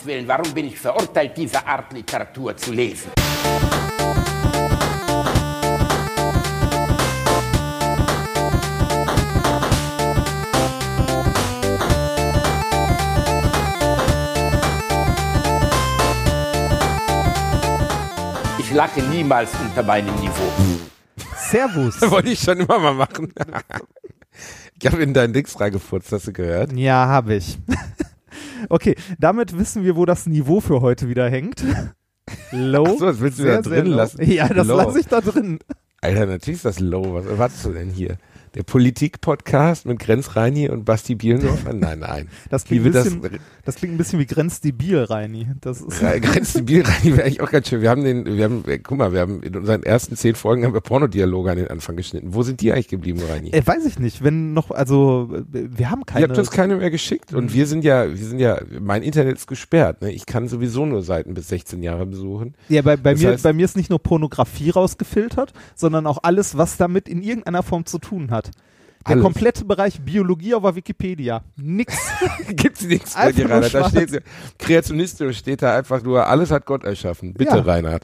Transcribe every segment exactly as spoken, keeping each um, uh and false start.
Willen, warum bin ich verurteilt, diese Art Literatur zu lesen? Ich lache niemals unter meinem Niveau. Servus. Wollte ich schon immer mal machen. Ich habe in deinen Dix reingefurzt, hast du gehört? Ja, habe ich. Okay, damit wissen wir, wo das Niveau für heute wieder hängt. Low. Ach so, das willst du sehr, da drin low. lassen? Ja, das Low. lasse ich da drin. Alter, natürlich ist das low. Was erwartest du denn hier? Der Politik-Podcast mit Grenz Reini und Basti Bielendorfer? Nein, nein. Das klingt, ein das, bisschen, das klingt ein bisschen wie Grenzdebil, Reini. Das ist Grenzdebil Reini wäre eigentlich auch ganz schön. Wir haben den, wir haben, guck mal, wir haben in unseren ersten zehn Folgen haben wir Pornodialoge an den Anfang geschnitten. Wo sind die eigentlich geblieben, Reini? äh, weiß ich nicht. Wenn noch, also wir haben keine. Ihr habt uns keine mehr geschickt und wir sind ja, wir sind ja, mein Internet ist gesperrt. Ne? Ich kann sowieso nur Seiten bis sechzehn Jahre besuchen. Ja, bei, bei Das mir, heißt- bei mir ist nicht nur Pornografie rausgefiltert, sondern auch alles, was damit in irgendeiner Form zu tun hat. Der Alles. komplette Bereich Biologie auf der Wikipedia. Nix. Gibt's nichts bei Einfach dir, nur Reinhard. Da schwarz. steht, kreationistisch steht da einfach nur, alles hat Gott erschaffen. Bitte, Ja. Reinhard.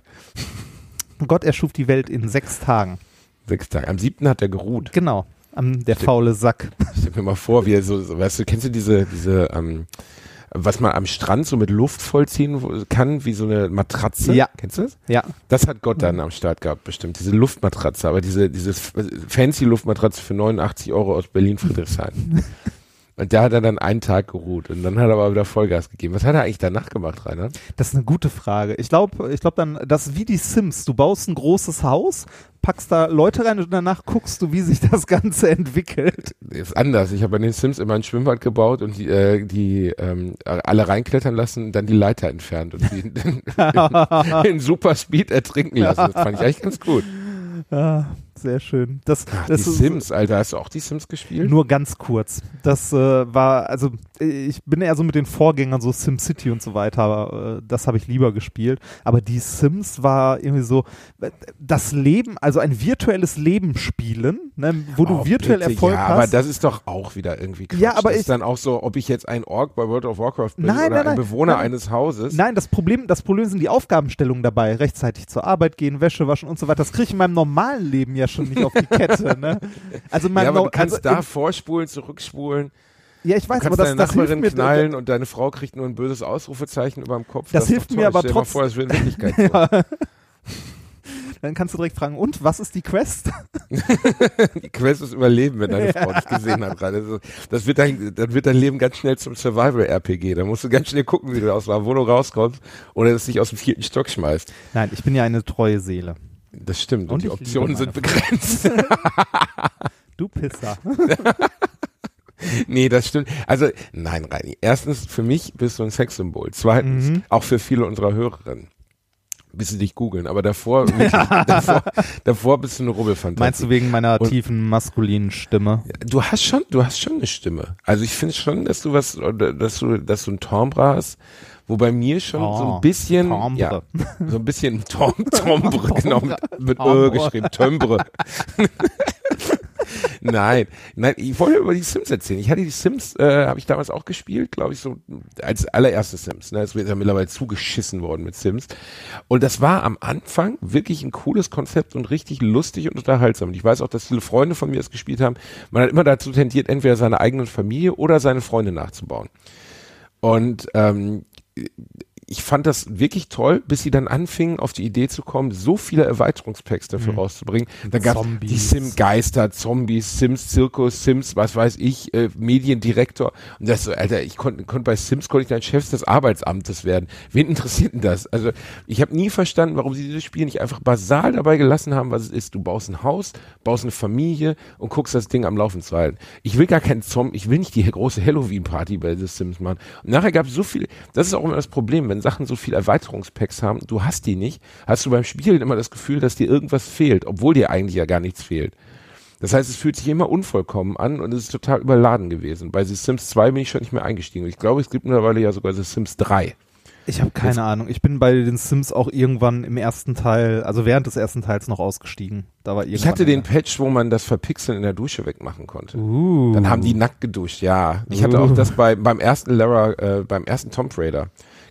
Gott erschuf die Welt in sechs Tagen. Sechs Tage. Am siebten hat er geruht. Genau. Am, der faule Sack. Stell mir mal vor, wie er so, so, weißt du, kennst du diese, diese, ähm, was man am Strand so mit Luft vollziehen wo- kann, wie so eine Matratze? Ja. Kennst du das? Ja. Das hat Gott dann am Start gehabt, bestimmt. Diese Luftmatratze, aber diese, dieses fancy Luftmatratze für neunundachtzig Euro aus Berlin-Friedrichshain. Und da hat er dann einen Tag geruht und dann hat er aber wieder Vollgas gegeben. Was hat er eigentlich danach gemacht, Rainer? Das ist eine gute Frage. Ich glaube, ich glaube dann, das ist wie die Sims. Du baust ein großes Haus, packst da Leute rein und danach guckst du, wie sich das Ganze entwickelt. Ist anders. Ich habe bei den Sims immer ein Schwimmbad gebaut und die, äh, die ähm, alle reinklettern lassen und dann die Leiter entfernt und die in, in, in Super Speed ertrinken lassen. Das fand ich eigentlich ganz gut. Ah, sehr schön. Das, Ach, das die ist Sims, Alter. Hast du auch die Sims gespielt? nur ganz kurz. Das äh, war, also ich bin eher so mit den Vorgängern, so SimCity und so weiter, aber, äh, das habe ich lieber gespielt. Aber die Sims war irgendwie so, äh, das Leben, also ein virtuelles Leben spielen, ne, wo du Oh, virtuell bitte, Erfolg ja, hast. aber das ist doch auch wieder irgendwie Quatsch. Ja, aber das ich- ist dann auch so, ob ich jetzt ein Ork bei World of Warcraft bin Nein, oder nein, ein nein, Bewohner nein. eines Hauses. Nein, das Problem, das Problem sind die Aufgabenstellungen dabei. Rechtzeitig zur Arbeit gehen, Wäsche waschen und so weiter. Das kriege ich in meinem normalen Leben ja schon nicht auf die Kette. Ne? Also mein Ja, aber no- du kannst also, da im- vorspulen, zurückspulen. ja, ich Du weiß, kannst aber das, deine das hilft Nachbarin mir. knallen und deine Frau kriegt nur ein böses Ausrufezeichen über dem Kopf. Das ist hilft doch mir toll. aber Stell dir mal trotz- vor, das wäre in Wirklichkeit so. Ja. Dann kannst du direkt fragen, und was ist die Quest? Die Quest ist Überleben, wenn deine Frau dich gesehen hat. gerade. Also, das wird dein, dann wird dein Leben ganz schnell zum Survival-R P G. Da musst du ganz schnell gucken, wie du aus der Wohnung rauskommst oder es dich aus dem vierten Stock schmeißt. Nein, ich bin ja eine treue Seele. Das stimmt. Und, Und die ich Optionen liebe sind meine begrenzt. Du Pisser. Nee, das stimmt. Also, nein, Reini. Erstens, für mich bist du ein Sexsymbol. Zweitens, Mhm. auch für viele unserer Hörerinnen. Bis sie dich googeln. Aber davor, wirklich, davor, davor bist du eine Rubbelfantasie. Meinst du wegen meiner Und- tiefen maskulinen Stimme? Du hast schon, du hast schon eine Stimme. Also ich finde schon, dass du was, dass du, dass du ein Timbre hast, wo bei mir schon Oh, so ein bisschen, Timbre. ja, so ein bisschen Tom, Timbre, genau, mit, mit Ö Timbre. geschrieben, Timbre. Nein, nein, ich wollte über die Sims erzählen. Ich hatte die Sims, äh, habe ich damals auch gespielt, glaube ich, so als allererste Sims. Ne? Es wird ja mittlerweile zugeschissen worden mit Sims. Und das war am Anfang wirklich ein cooles Konzept und richtig lustig und unterhaltsam. Und ich weiß auch, dass viele Freunde von mir es gespielt haben. Man hat immer dazu tendiert, entweder seine eigene Familie oder seine Freunde nachzubauen. Und ähm, ich fand das wirklich toll, bis sie dann anfingen, auf die Idee zu kommen, so viele Erweiterungspacks dafür Mhm. rauszubringen. Da gab es Zombies. die Sim-Geister, Zombies, Sims-Zirkus, Sims, was weiß ich, äh, Mediendirektor. Und das so, Alter, ich konnte konnt bei Sims konnte ich dann Chef des Arbeitsamtes werden. Wen interessiert denn das? Also ich habe nie verstanden, warum sie dieses Spiel nicht einfach basal dabei gelassen haben, was es ist. Du baust ein Haus, baust eine Familie und guckst das Ding am Laufen zu halten. Ich will gar keinen Zombie, ich will nicht die große Halloween-Party bei The Sims machen. Und nachher gab es so viel, das ist auch immer das Problem, wenn Sachen so viel Erweiterungspacks haben, du hast die nicht, hast du beim Spielen immer das Gefühl, dass dir irgendwas fehlt, obwohl dir eigentlich ja gar nichts fehlt. Das heißt, es fühlt sich immer unvollkommen an und es ist total überladen gewesen. Bei The Sims zwei bin ich schon nicht mehr eingestiegen. Ich glaube, es gibt mittlerweile ja sogar The Sims drei. Ich habe keine Jetzt- Ahnung. Ich bin bei den Sims auch irgendwann im ersten Teil, also während des ersten Teils noch ausgestiegen. Da war irgendwann Ich hatte den Ende. Patch, wo man das Verpixeln in der Dusche wegmachen konnte. Uh. Dann haben die nackt geduscht, ja. Ich hatte Uh. auch das bei beim ersten Lara, äh, beim ersten Tomb Raider.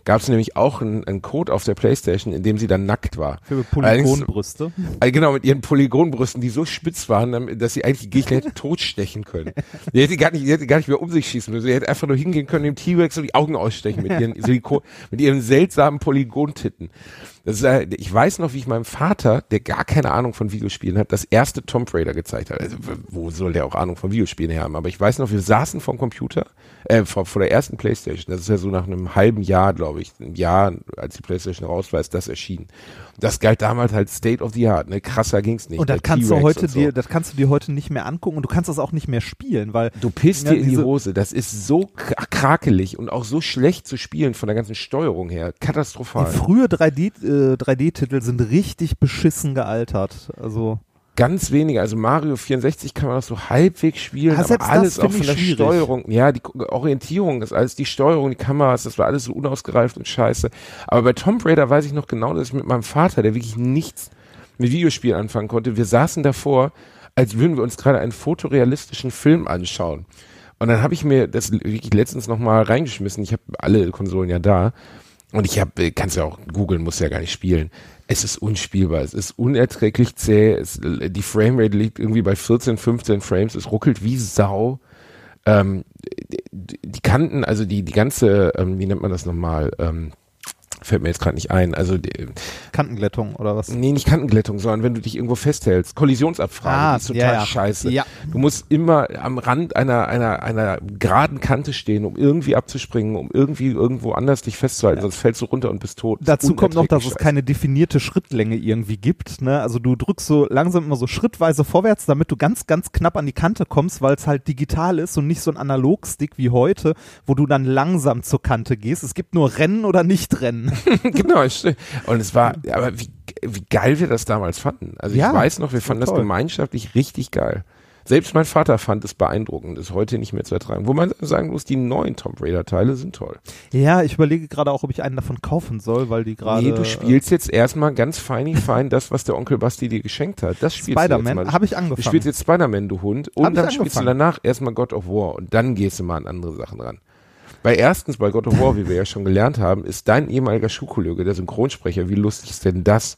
gab es nämlich auch einen, einen Code auf der Playstation, in dem sie dann nackt war. Für Polygonbrüste. Also genau, mit ihren Polygonbrüsten, die so spitz waren, dass sie eigentlich die Gegner hätte totstechen können. Die hätte gar nicht, die hätte gar nicht mehr um sich schießen müssen. Sie hätte einfach nur hingehen können, dem T-Rex so die Augen ausstechen mit ihren Silikon, mit ihren seltsamen Polygontitten. Das ist, äh, ich weiß noch, wie ich meinem Vater, der gar keine Ahnung von Videospielen hat, das erste Tomb Raider gezeigt hat. Also, wo soll der auch Ahnung von Videospielen her haben? Aber ich weiß noch, wir saßen vorm Computer, äh, vor, vor der ersten Playstation. Das ist ja so nach einem halben Jahr, glaube ich, ein Jahr, als die Playstation raus war, ist das erschienen. Das galt damals halt State of the Art, ne? Krasser ging's nicht. Und das Der kannst du T-Rex heute und so. dir, das kannst du dir heute nicht mehr angucken und du kannst das auch nicht mehr spielen, weil Du pisst ja, dir in die diese- Hose. Das ist so k- krakelig und auch so schlecht zu spielen von der ganzen Steuerung her. Katastrophal. die frühe drei D, äh, drei D-Titel sind richtig beschissen gealtert. Also Ganz wenige, also Mario vierundsechzig kann man das so halbwegs spielen, Ah, aber selbst das alles auch find von ich der schwierig. Steuerung, ja, die Ko- Orientierung ist alles, die Steuerung, die Kameras, das war alles so unausgereift und scheiße. Aber bei Tomb Raider weiß ich noch genau, dass ich mit meinem Vater, der wirklich nichts mit Videospielen anfangen konnte, wir saßen davor, als würden wir uns gerade einen fotorealistischen Film anschauen. Und dann habe ich mir das wirklich letztens nochmal reingeschmissen, ich habe alle Konsolen ja da und ich habe, kannst ja auch googeln, muss ja gar nicht spielen. Es ist unspielbar, es ist unerträglich zäh, es, die Framerate liegt irgendwie bei vierzehn, fünfzehn Frames, es ruckelt wie Sau. Ähm, die, die Kanten, also die, die ganze, ähm, wie nennt man das nochmal, ähm, fällt mir jetzt gerade nicht ein, also die, Kantenglättung oder was? nee, nicht Kantenglättung, sondern wenn du dich irgendwo festhältst, Kollisionsabfrage, Ah, die ist total ja, ja. scheiße. Ja. Du musst immer am Rand einer, einer, einer geraden Kante stehen, um irgendwie abzuspringen, um irgendwie irgendwo anders dich festzuhalten, sonst fällst du runter und bist tot. Dazu kommt noch, dass es Unerträglich keine definierte Schrittlänge irgendwie gibt. Ne? Also du drückst so langsam immer so schrittweise vorwärts, damit du ganz, ganz knapp an die Kante kommst, weil es halt digital ist und nicht so ein Analogstick wie heute, wo du dann langsam zur Kante gehst. Es gibt nur Rennen oder Nicht-Rennen. Genau, es stimmt. Und es war, aber wie, wie geil wir das damals fanden. Also Ja, ich weiß noch, wir das war fanden das toll. gemeinschaftlich richtig geil. Selbst mein Vater fand es beeindruckend, ist heute nicht mehr zu ertragen. Wo man sagen muss, die neuen Tomb Raider Teile sind toll. Ja, ich überlege gerade auch, ob ich einen davon kaufen soll, weil die gerade... Nee, du spielst jetzt erstmal ganz feini fein das, was der Onkel Basti dir geschenkt hat. Das spielst du jetzt Spider-Man mal. habe ich Du angefangen. spielst jetzt Spider-Man, du Hund. Und Hab ich dann spielst du angefangen. danach erstmal God of War. Und dann gehst du mal an andere Sachen ran. Weil erstens bei God of War, wie wir ja schon gelernt haben, ist dein ehemaliger Schuhkollege, der Synchronsprecher. Wie lustig ist denn das?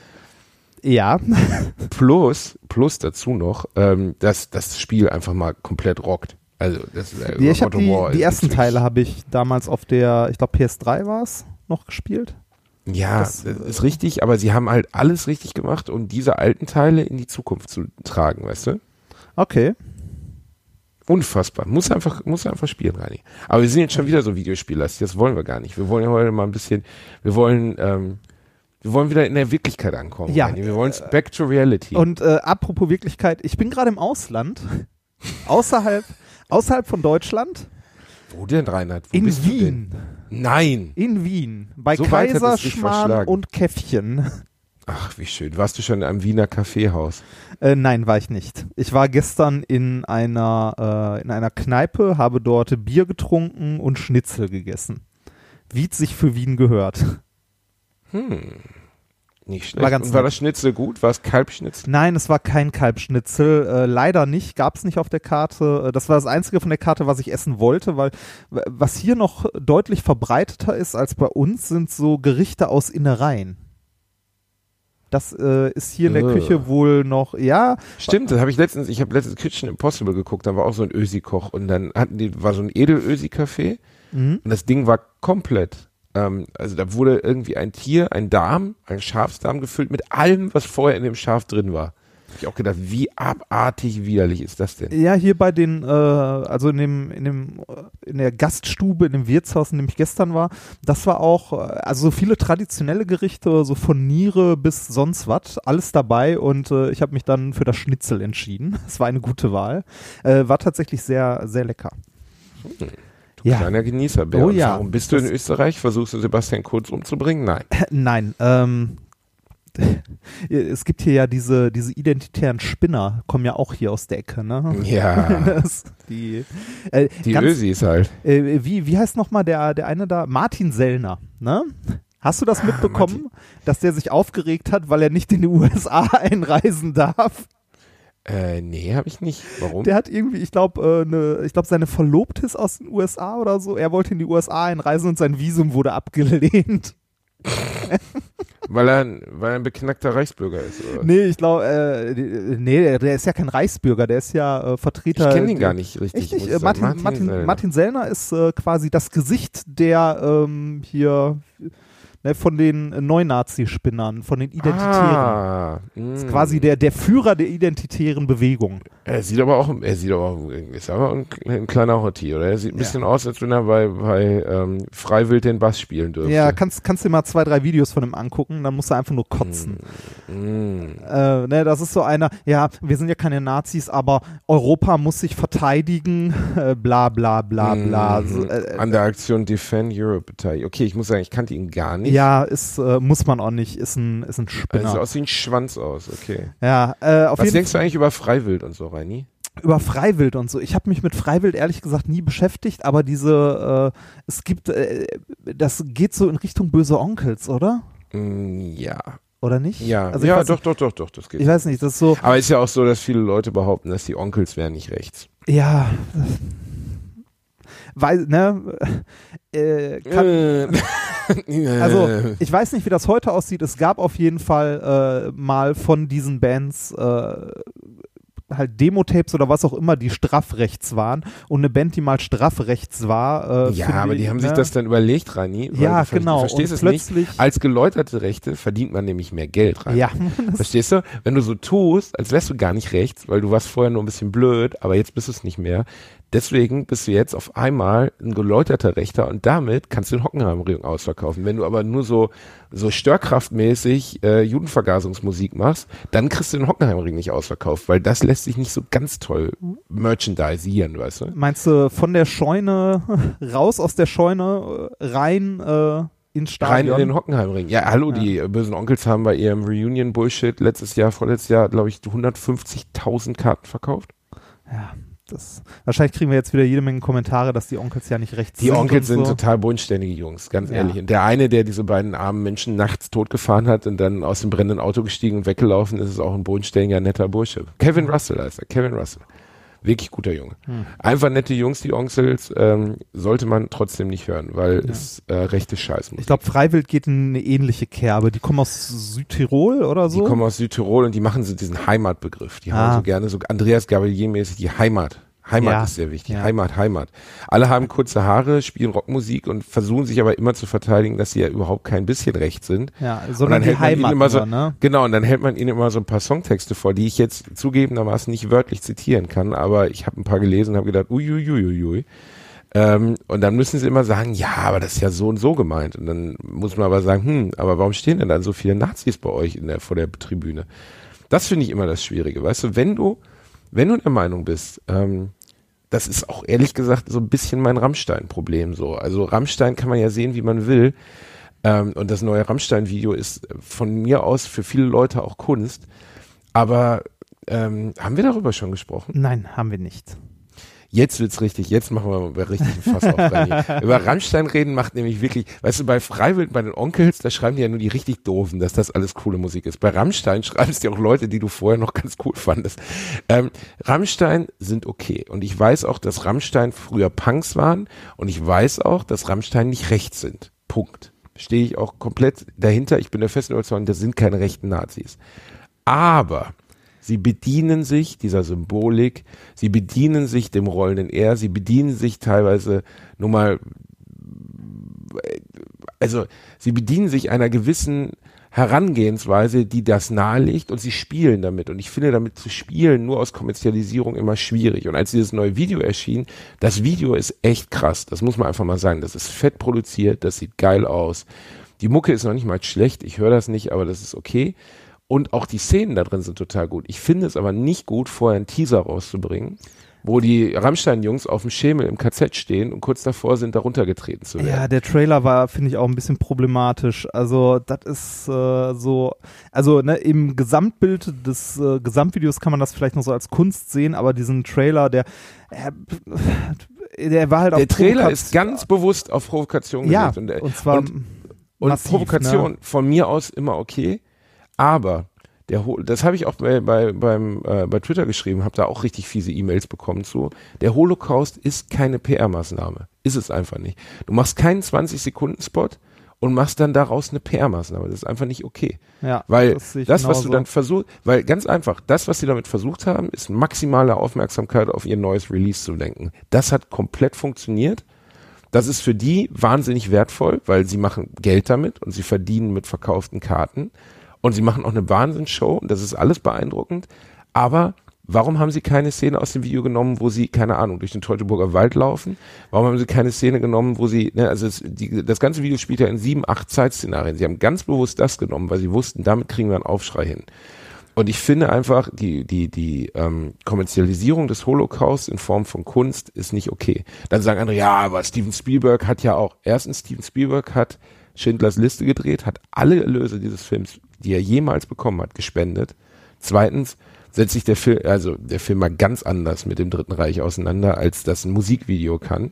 Ja, Plus, plus dazu noch, ähm, dass das Spiel einfach mal komplett rockt. Also das äh, ja ich habe God of die, War die ist ersten wirklich- Teile habe ich damals auf der, ich glaube P S drei war es, noch gespielt. Ja, das- das ist richtig, aber sie haben halt alles richtig gemacht, um diese alten Teile in die Zukunft zu tragen, weißt du? Okay. Unfassbar. Muss einfach, muss einfach spielen, Reini. Aber wir sind jetzt schon wieder so Videospiellastig, das wollen wir gar nicht. Wir wollen ja heute mal ein bisschen, wir wollen, ähm, wir wollen wieder in der Wirklichkeit ankommen. Ja. Reini. Wir wollen back to reality. Und äh, apropos Wirklichkeit, ich bin gerade im Ausland, außerhalb, außerhalb von Deutschland, Wo denn, Reinhard? Wo in bist Wien. du denn? Nein. In Wien, bei So weit hat es dich Kaiserschmarrn verschlagen. und Käffchen. Ach, wie schön. Warst du schon in einem Wiener Kaffeehaus? Äh, nein, war ich nicht. Ich war gestern in einer, äh, in einer Kneipe, habe dort Bier getrunken und Schnitzel gegessen. Wie es sich für Wien gehört. Hm. Nicht schlecht. War ganz Und war nett. das Schnitzel gut? War es Kalbschnitzel? Nein, es war kein Kalbschnitzel. Äh, leider nicht, gab es nicht auf der Karte. Äh, Das war das Einzige von der Karte, was ich essen wollte, weil w- was hier noch deutlich verbreiteter ist als bei uns, sind so Gerichte aus Innereien. Das äh, ist hier in der Äh. Küche wohl noch, ja, Stimmt, das habe ich letztens, ich habe letztens Kitchen Impossible geguckt, da war auch so ein Ösi-Koch und dann hatten die, war so ein Edel-Ösi-Café mhm. und das Ding war komplett, ähm, also da wurde irgendwie ein Tier, ein Darm, ein Schafsdarm gefüllt mit allem, was vorher in dem Schaf drin war. Hab ich auch gedacht, wie abartig widerlich ist das denn? Ja, hier bei den, äh, also in dem, in dem, äh, in der Gaststube, in dem Wirtshaus, in dem ich gestern war, das war auch, äh, also so viele traditionelle Gerichte, so von Niere bis sonst was, alles dabei und äh, ich habe mich dann für das Schnitzel entschieden. Es war eine gute Wahl. Äh, war tatsächlich sehr, sehr lecker. Du Ja. kleiner Genießer, Bär. Oh Und ja. Warum bist du in Das- Österreich? Versuchst du Sebastian Kurz umzubringen? Nein. Nein, ähm, es gibt hier ja diese, diese identitären Spinner, kommen ja auch hier aus der Ecke, ne? Ja, Das, die äh, die ganz, Ösis halt. Äh, wie, wie heißt nochmal der, der eine da? Martin Sellner, ne? Hast du das Ah, mitbekommen, dass der sich aufgeregt hat, weil er nicht in die U S A einreisen darf? Äh, nee, habe ich nicht. Warum? Der hat irgendwie, ich glaube, äh, ne, ich glaube, seine Verlobte ist aus den U S A oder so. Er wollte in die U S A einreisen und sein Visum wurde abgelehnt. weil, er, weil er ein beknackter Reichsbürger ist, oder? Nee, ich glaube, äh, nee, der, der ist ja kein Reichsbürger, der ist ja äh, Vertreter. Ich kenne ihn gar nicht richtig. Echt nicht? Muss ich Martin, sagen. Martin, Sellner. Martin Sellner ist äh, quasi das Gesicht der ähm, hier ne, von den Neunazi-Spinnern, von den Identitären. Ah, ist mh. quasi der, der Führer der identitären Bewegung. Er sieht aber auch, er sieht aber auch, ist aber ein, ein kleiner Hottie, oder? Er sieht ein bisschen ja. aus, als wenn er bei, bei ähm, Freiwild den Bass spielen dürfte. Ja, kannst, kannst dir mal zwei, drei Videos von ihm angucken, dann musst du einfach nur kotzen. Mm. Mm. Äh, ne, das ist so einer, ja, wir sind ja keine Nazis, aber Europa muss sich verteidigen, äh, bla bla bla bla. Mm. So, äh, An der Aktion Defend Europe beteiligt. Okay, ich muss sagen, ich kannte ihn gar nicht. Ja, ist, äh, muss man auch nicht, ist ein, ist ein Spinner. Also aus wie ein Schwanz aus, okay. Ja, äh, auf Was jeden denkst du eigentlich über Freiwild und so, Reini? Über Freiwild und so. Ich habe mich mit Freiwild ehrlich gesagt nie beschäftigt, aber diese, äh, es gibt, äh, das geht so in Richtung böse Onkels, oder? Mm, ja. Oder nicht? Ja, also ja weiß, doch, doch, doch, doch, das geht. Ich weiß nicht, das ist so. Aber ist ja auch so, dass viele Leute behaupten, dass die Onkels wären nicht rechts. Ja. Weil, ne, äh, kann, also ich weiß nicht, wie das heute aussieht. Es gab auf jeden Fall äh, mal von diesen Bands äh, halt Demo-Tapes oder was auch immer, die straffrechts waren. Und eine Band, die mal straffrechts war. Äh, ja, aber die, die haben ne? sich das dann überlegt, Rani. Ja, du, genau. Du verstehst und es plötzlich nicht. Als geläuterte Rechte verdient man nämlich mehr Geld, Rani. Ja. Verstehst du? Wenn du so tust, als wärst du gar nicht rechts, weil du warst vorher nur ein bisschen blöd, aber jetzt bist du es nicht mehr. Deswegen bist du jetzt auf einmal ein geläuterter Rechter und damit kannst du den Hockenheimring ausverkaufen. Wenn du aber nur so, so störkraftmäßig äh, Judenvergasungsmusik machst, dann kriegst du den Hockenheimring nicht ausverkauft, weil das lässt sich nicht so ganz toll merchandisieren, weißt du? Meinst du von der Scheune, raus aus der Scheune, rein äh, ins Stadion? Rein in den Hockenheimring. Ja, hallo, ja. Die bösen Onkels haben bei ihrem Reunion-Bullshit letztes Jahr, vorletztes Jahr, glaube ich, hundertfünfzigtausend Karten verkauft. Ja. Das, wahrscheinlich kriegen wir jetzt wieder jede Menge Kommentare, dass die Onkels ja nicht rechts die sind. Die Onkels sind so. total bodenständige Jungs, ganz ja. ehrlich. Und der eine, der diese beiden armen Menschen nachts totgefahren hat und dann aus dem brennenden Auto gestiegen und weggelaufen ist, ist auch ein bodenständiger, netter Bursche. Kevin Russell heißt er, Kevin Russell. Wirklich guter Junge. Hm. Einfach nette Jungs, die Onkels, ähm, sollte man trotzdem nicht hören, weil ja. es äh, rechte Scheiß muss. Ich glaube, Freiwild geht in eine ähnliche Kerbe. Die kommen aus Südtirol oder so? Die kommen aus Südtirol und die machen so diesen Heimatbegriff. Die ah. haben so gerne so Andreas Gabalier-mäßig die Heimat. Heimat ja. ist sehr wichtig. Ja. Heimat, Heimat. Alle haben kurze Haare, spielen Rockmusik und versuchen sich aber immer zu verteidigen, dass sie ja überhaupt kein bisschen recht sind. Ja, sondern die Heimat immer so, nur, ne? Genau, und dann hält man ihnen immer so ein paar Songtexte vor, die ich jetzt zugegebenermaßen nicht wörtlich zitieren kann, aber ich habe ein paar gelesen und habe gedacht, uiuiuiui. Ähm, und dann müssen sie immer sagen, ja, aber das ist ja so und so gemeint. Und dann muss man aber sagen, hm, aber warum stehen denn dann so viele Nazis bei euch in der, vor der Tribüne? Das finde ich immer das Schwierige, weißt du, wenn du Wenn du der Meinung bist, ähm, das ist auch ehrlich gesagt so ein bisschen mein Rammstein-Problem so. Also Rammstein kann man ja sehen, wie man will. Ähm, und das neue Rammstein-Video ist von mir aus für viele Leute auch Kunst. Aber ähm, haben wir darüber schon gesprochen? Nein, haben wir nicht. Jetzt wird's richtig, jetzt machen wir mal richtig einen Fass auf. Reini. Über Rammstein reden macht nämlich wirklich, weißt du, bei Freiwild, bei den Onkels, da schreiben die ja nur die richtig Doofen, dass das alles coole Musik ist. Bei Rammstein schreiben es dir auch Leute, die du vorher noch ganz cool fandest. Ähm, Rammstein sind okay. Und ich weiß auch, dass Rammstein früher Punks waren. Und ich weiß auch, dass Rammstein nicht rechts sind. Punkt. Stehe ich auch komplett dahinter. Ich bin der festen Überzeugung, das sind keine rechten Nazis. Aber sie bedienen sich dieser Symbolik, sie bedienen sich dem rollenden R, sie bedienen sich teilweise nur mal, also sie bedienen sich einer gewissen Herangehensweise, die das nahelegt und sie spielen damit. Und ich finde, damit zu spielen, nur aus Kommerzialisierung immer schwierig. Und als dieses neue Video erschien, das Video ist echt krass, das muss man einfach mal sagen. Das ist fett produziert, das sieht geil aus. Die Mucke ist noch nicht mal schlecht, ich höre das nicht, aber das ist okay. Und auch die Szenen da drin sind total gut. Ich finde es aber nicht gut, vorher einen Teaser rauszubringen, wo die Rammstein-Jungs auf dem Schemel im K Z stehen und kurz davor sind, da runtergetreten zu werden. Ja, der Trailer war, finde ich, auch ein bisschen problematisch. Also das ist äh, so, also ne, im Gesamtbild des äh, Gesamtvideos kann man das vielleicht noch so als Kunst sehen, aber diesen Trailer, der äh, der war halt auf Der Trailer ist ganz bewusst auf Provokation ja, gelegt. Und, und zwar und, und massiv, Provokation ne? von mir aus immer okay. Aber Der Ho- das habe ich auch bei, bei, beim, äh, bei Twitter geschrieben, habe da auch richtig fiese E-Mails bekommen zu. Der Holocaust ist keine P R-Maßnahme. Ist es einfach nicht. Du machst keinen zwanzig-Sekunden-Spot und machst dann daraus eine P R-Maßnahme. Das ist einfach nicht okay. Ja, weil das sehe ich das, was genauso. du dann versuchst, weil ganz einfach, das, was sie damit versucht haben, ist maximale Aufmerksamkeit auf ihr neues Release zu lenken. Das hat komplett funktioniert. Das ist für die wahnsinnig wertvoll, weil sie machen Geld damit und sie verdienen mit verkauften Karten. Und sie machen auch eine Wahnsinnsshow und das ist alles beeindruckend. Aber warum haben sie keine Szene aus dem Video genommen, wo sie, keine Ahnung, durch den Teutoburger Wald laufen? Warum haben sie keine Szene genommen, wo sie, ne, also es, die, das ganze Video spielt ja in sieben, acht Zeitszenarien. Sie haben ganz bewusst das genommen, weil sie wussten, damit kriegen wir einen Aufschrei hin. Und ich finde einfach, die, die, die ähm, Kommerzialisierung des Holocaust in Form von Kunst ist nicht okay. Dann sagen andere, ja, aber Steven Spielberg hat ja auch, erstens, Steven Spielberg hat Schindlers Liste gedreht, hat alle Erlöse dieses Films, die er jemals bekommen hat, gespendet. Zweitens setzt sich der Film, also der Film mal ganz anders mit dem Dritten Reich auseinander, als das ein Musikvideo kann.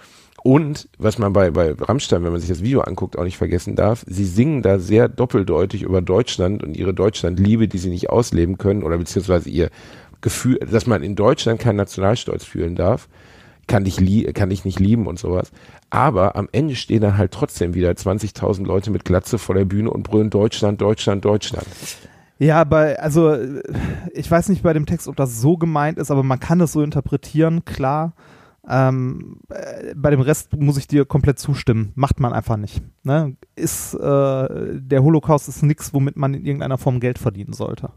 Und was man bei, bei Rammstein, wenn man sich das Video anguckt, auch nicht vergessen darf, sie singen da sehr doppeldeutig über Deutschland und ihre Deutschlandliebe, die sie nicht ausleben können, oder beziehungsweise ihr Gefühl, dass man in Deutschland keinen Nationalstolz fühlen darf, kann ich, lie- kann ich nicht lieben und sowas. Aber am Ende stehen dann halt trotzdem wieder zwanzigtausend Leute mit Glatze vor der Bühne und brüllen Deutschland, Deutschland, Deutschland. Ja, bei, also ich weiß nicht bei dem Text, ob das so gemeint ist, aber man kann das so interpretieren, klar. Ähm, äh, bei dem Rest muss ich dir komplett zustimmen. Macht man einfach nicht. Ne? Ist, äh, der Holocaust ist nichts, womit man in irgendeiner Form Geld verdienen sollte.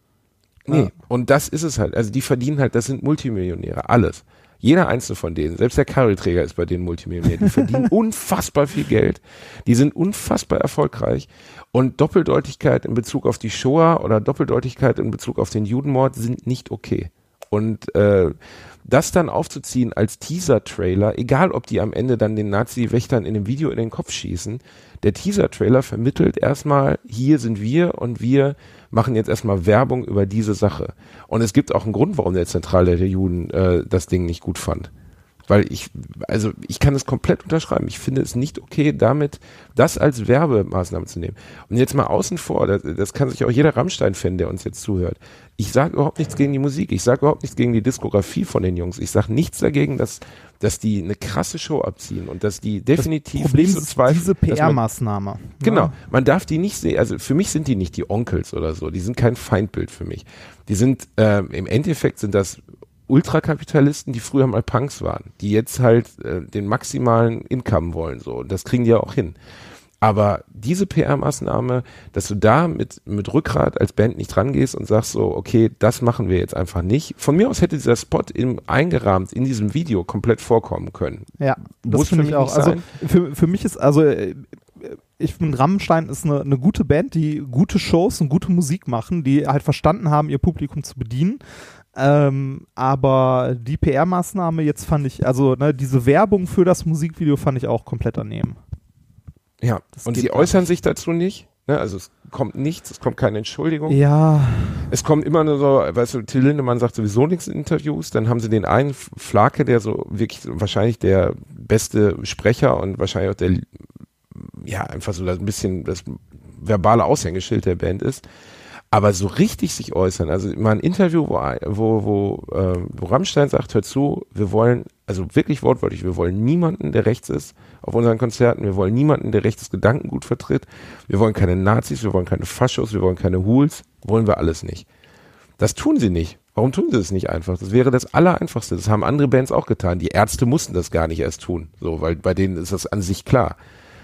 Nee, Ja. und das ist es halt. Also die verdienen halt, das sind Multimillionäre, alles. Jeder einzelne von denen, selbst der Karriereträger ist bei denen Multimillionär. Die verdienen unfassbar viel Geld. Die sind unfassbar erfolgreich. Und Doppeldeutigkeit in Bezug auf die Shoah oder Doppeldeutigkeit in Bezug auf den Judenmord sind nicht okay. Und äh, das dann aufzuziehen als Teaser-Trailer, egal ob die am Ende dann den Nazi-Wächtern in dem Video in den Kopf schießen, der Teaser-Trailer vermittelt erstmal, hier sind wir und wir machen jetzt erstmal Werbung über diese Sache. Und es gibt auch einen Grund, warum der Zentralrat der Juden äh, das Ding nicht gut fand. Weil ich, also ich kann es komplett unterschreiben. Ich finde es nicht okay, damit das als Werbemaßnahme zu nehmen. Und jetzt mal außen vor, das, das kann sich auch jeder Rammstein-Fan, der uns jetzt zuhört. Ich sage überhaupt nichts gegen die Musik. Ich sage überhaupt nichts gegen die Diskografie von den Jungs. Ich sage nichts dagegen, dass, dass die eine krasse Show abziehen und dass die definitiv das Problem nicht so ist zweifeln, diese P dass man- R-Maßnahme. Genau, man darf die nicht sehen, also für mich sind die nicht die Onkels oder so, die sind kein Feindbild für mich. Die sind, äh, im Endeffekt sind das Ultrakapitalisten, die früher mal Punks waren, die jetzt halt äh, den maximalen Income wollen, so, und das kriegen die ja auch hin. Aber diese P R-Maßnahme, dass du da mit, mit Rückgrat als Band nicht rangehst und sagst so, okay, das machen wir jetzt einfach nicht. Von mir aus hätte dieser Spot im, eingerahmt in diesem Video komplett vorkommen können. Ja, das Muss für finde ich mich auch. nicht Also sein. für, für mich ist, also äh, ich finde, Rammstein ist eine, eine gute Band, die gute Shows und gute Musik machen, die halt verstanden haben, ihr Publikum zu bedienen. Ähm, aber die P R-Maßnahme jetzt fand ich, also ne, diese Werbung für das Musikvideo fand ich auch komplett daneben. Ja, Das und geht sie gar äußern sich dazu nicht. Ne? Also es kommt nichts, es kommt keine Entschuldigung. Ja, Es kommt immer nur so, weißt du, Till Lindemann sagt sowieso nichts in Interviews, dann haben sie den einen Flake, der so wirklich wahrscheinlich der beste Sprecher und wahrscheinlich auch der, ja, einfach so ein bisschen das verbale Aushängeschild der Band ist. Aber so richtig sich äußern, also mal ein Interview, wo, wo, wo, äh, wo Rammstein sagt, hör zu, wir wollen, also wirklich wortwörtlich, wir wollen niemanden, der rechts ist auf unseren Konzerten, wir wollen niemanden, der rechtes Gedankengut vertritt, wir wollen keine Nazis, wir wollen keine Faschos, wir wollen keine Hools, wollen wir alles nicht. Das tun sie nicht. Warum tun sie das nicht einfach? Das wäre das Allereinfachste. Das haben andere Bands auch getan. Die Ärzte mussten das gar nicht erst tun, so, weil bei denen ist das an sich klar.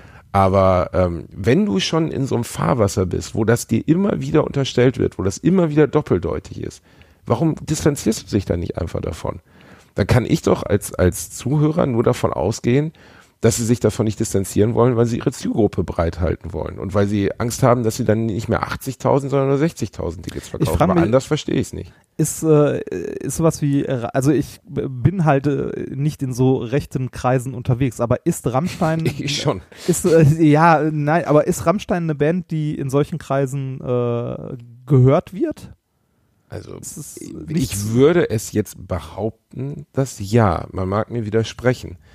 Aber ähm, wenn du schon in so einem Fahrwasser bist, wo das dir immer wieder unterstellt wird, wo das immer wieder doppeldeutig ist, warum distanzierst du dich dann nicht einfach davon? Dann kann ich doch als als Zuhörer nur davon ausgehen, dass sie sich davon nicht distanzieren wollen, weil sie ihre Zielgruppe breithalten wollen und weil sie Angst haben, dass sie dann nicht mehr achtzigtausend, sondern nur sechzigtausend Tickets verkaufen. frag Aber mich- anders verstehe ich es nicht. ist, äh, ist sowas wie, also ich bin halt äh, nicht in so rechten Kreisen unterwegs, aber ist Rammstein, Ich schon. ist, äh, ja, nein, aber ist Rammstein eine Band, die in solchen Kreisen äh, gehört wird? Also Es ist ich nichts- würde es jetzt behaupten, dass ja, man mag mir widersprechen.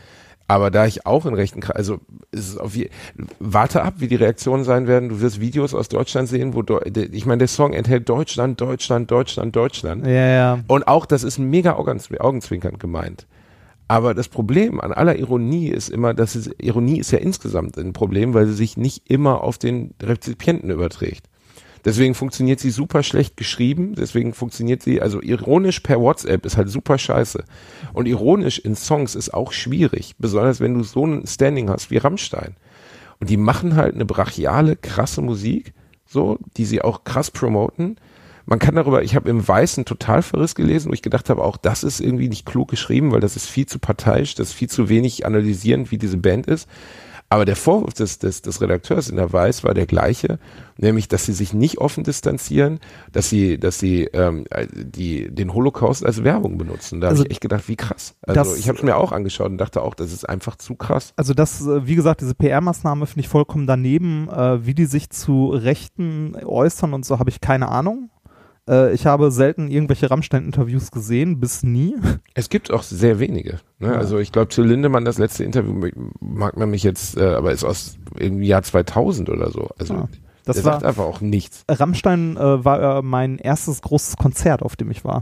Aber da ich auch in rechten, Kre- also ist es auf je, warte ab, wie die Reaktionen sein werden. Du wirst Videos aus Deutschland sehen, wo Deu- de, ich meine, der Song enthält Deutschland, Deutschland, Deutschland, Deutschland. Ja, ja. Und auch das ist mega augenzw- augenzwinkernd gemeint. Aber das Problem an aller Ironie ist immer, dass es, Ironie ist ja insgesamt ein Problem, weil sie sich nicht immer auf den Rezipienten überträgt. Deswegen funktioniert sie super schlecht geschrieben, deswegen funktioniert sie, also ironisch per WhatsApp ist halt super scheiße. Und ironisch in Songs ist auch schwierig, besonders wenn du so ein Standing hast wie Rammstein. Und die machen halt eine brachiale, krasse Musik, so, die sie auch krass promoten. Man kann darüber, ich habe im Weißen Totalverriss gelesen, wo ich gedacht habe, auch das ist irgendwie nicht klug geschrieben, weil das ist viel zu parteiisch, das ist viel zu wenig analysierend, wie diese Band ist. Aber der Vorwurf des, des, des Redakteurs in der Weiß war der gleiche, nämlich, dass sie sich nicht offen distanzieren, dass sie, dass sie ähm, die, den Holocaust als Werbung benutzen. Da also habe ich echt gedacht, wie krass. Also das, ich habe es mir auch angeschaut und dachte auch, das ist einfach zu krass. Also das, wie gesagt, diese P R-Maßnahme finde ich vollkommen daneben. Äh, wie die sich zu Rechten äußern und so, habe ich keine Ahnung. Ich habe selten irgendwelche Rammstein-Interviews gesehen, bis nie. Es gibt auch sehr wenige. Ne? Ja. Also ich glaube, zu Lindemann, das letzte Interview, mag man mich jetzt, äh, aber ist aus irgendwie Jahr zweitausend oder so. Also ja, das der war, sagt einfach auch nichts. Rammstein äh, war äh, mein erstes großes Konzert, auf dem ich war.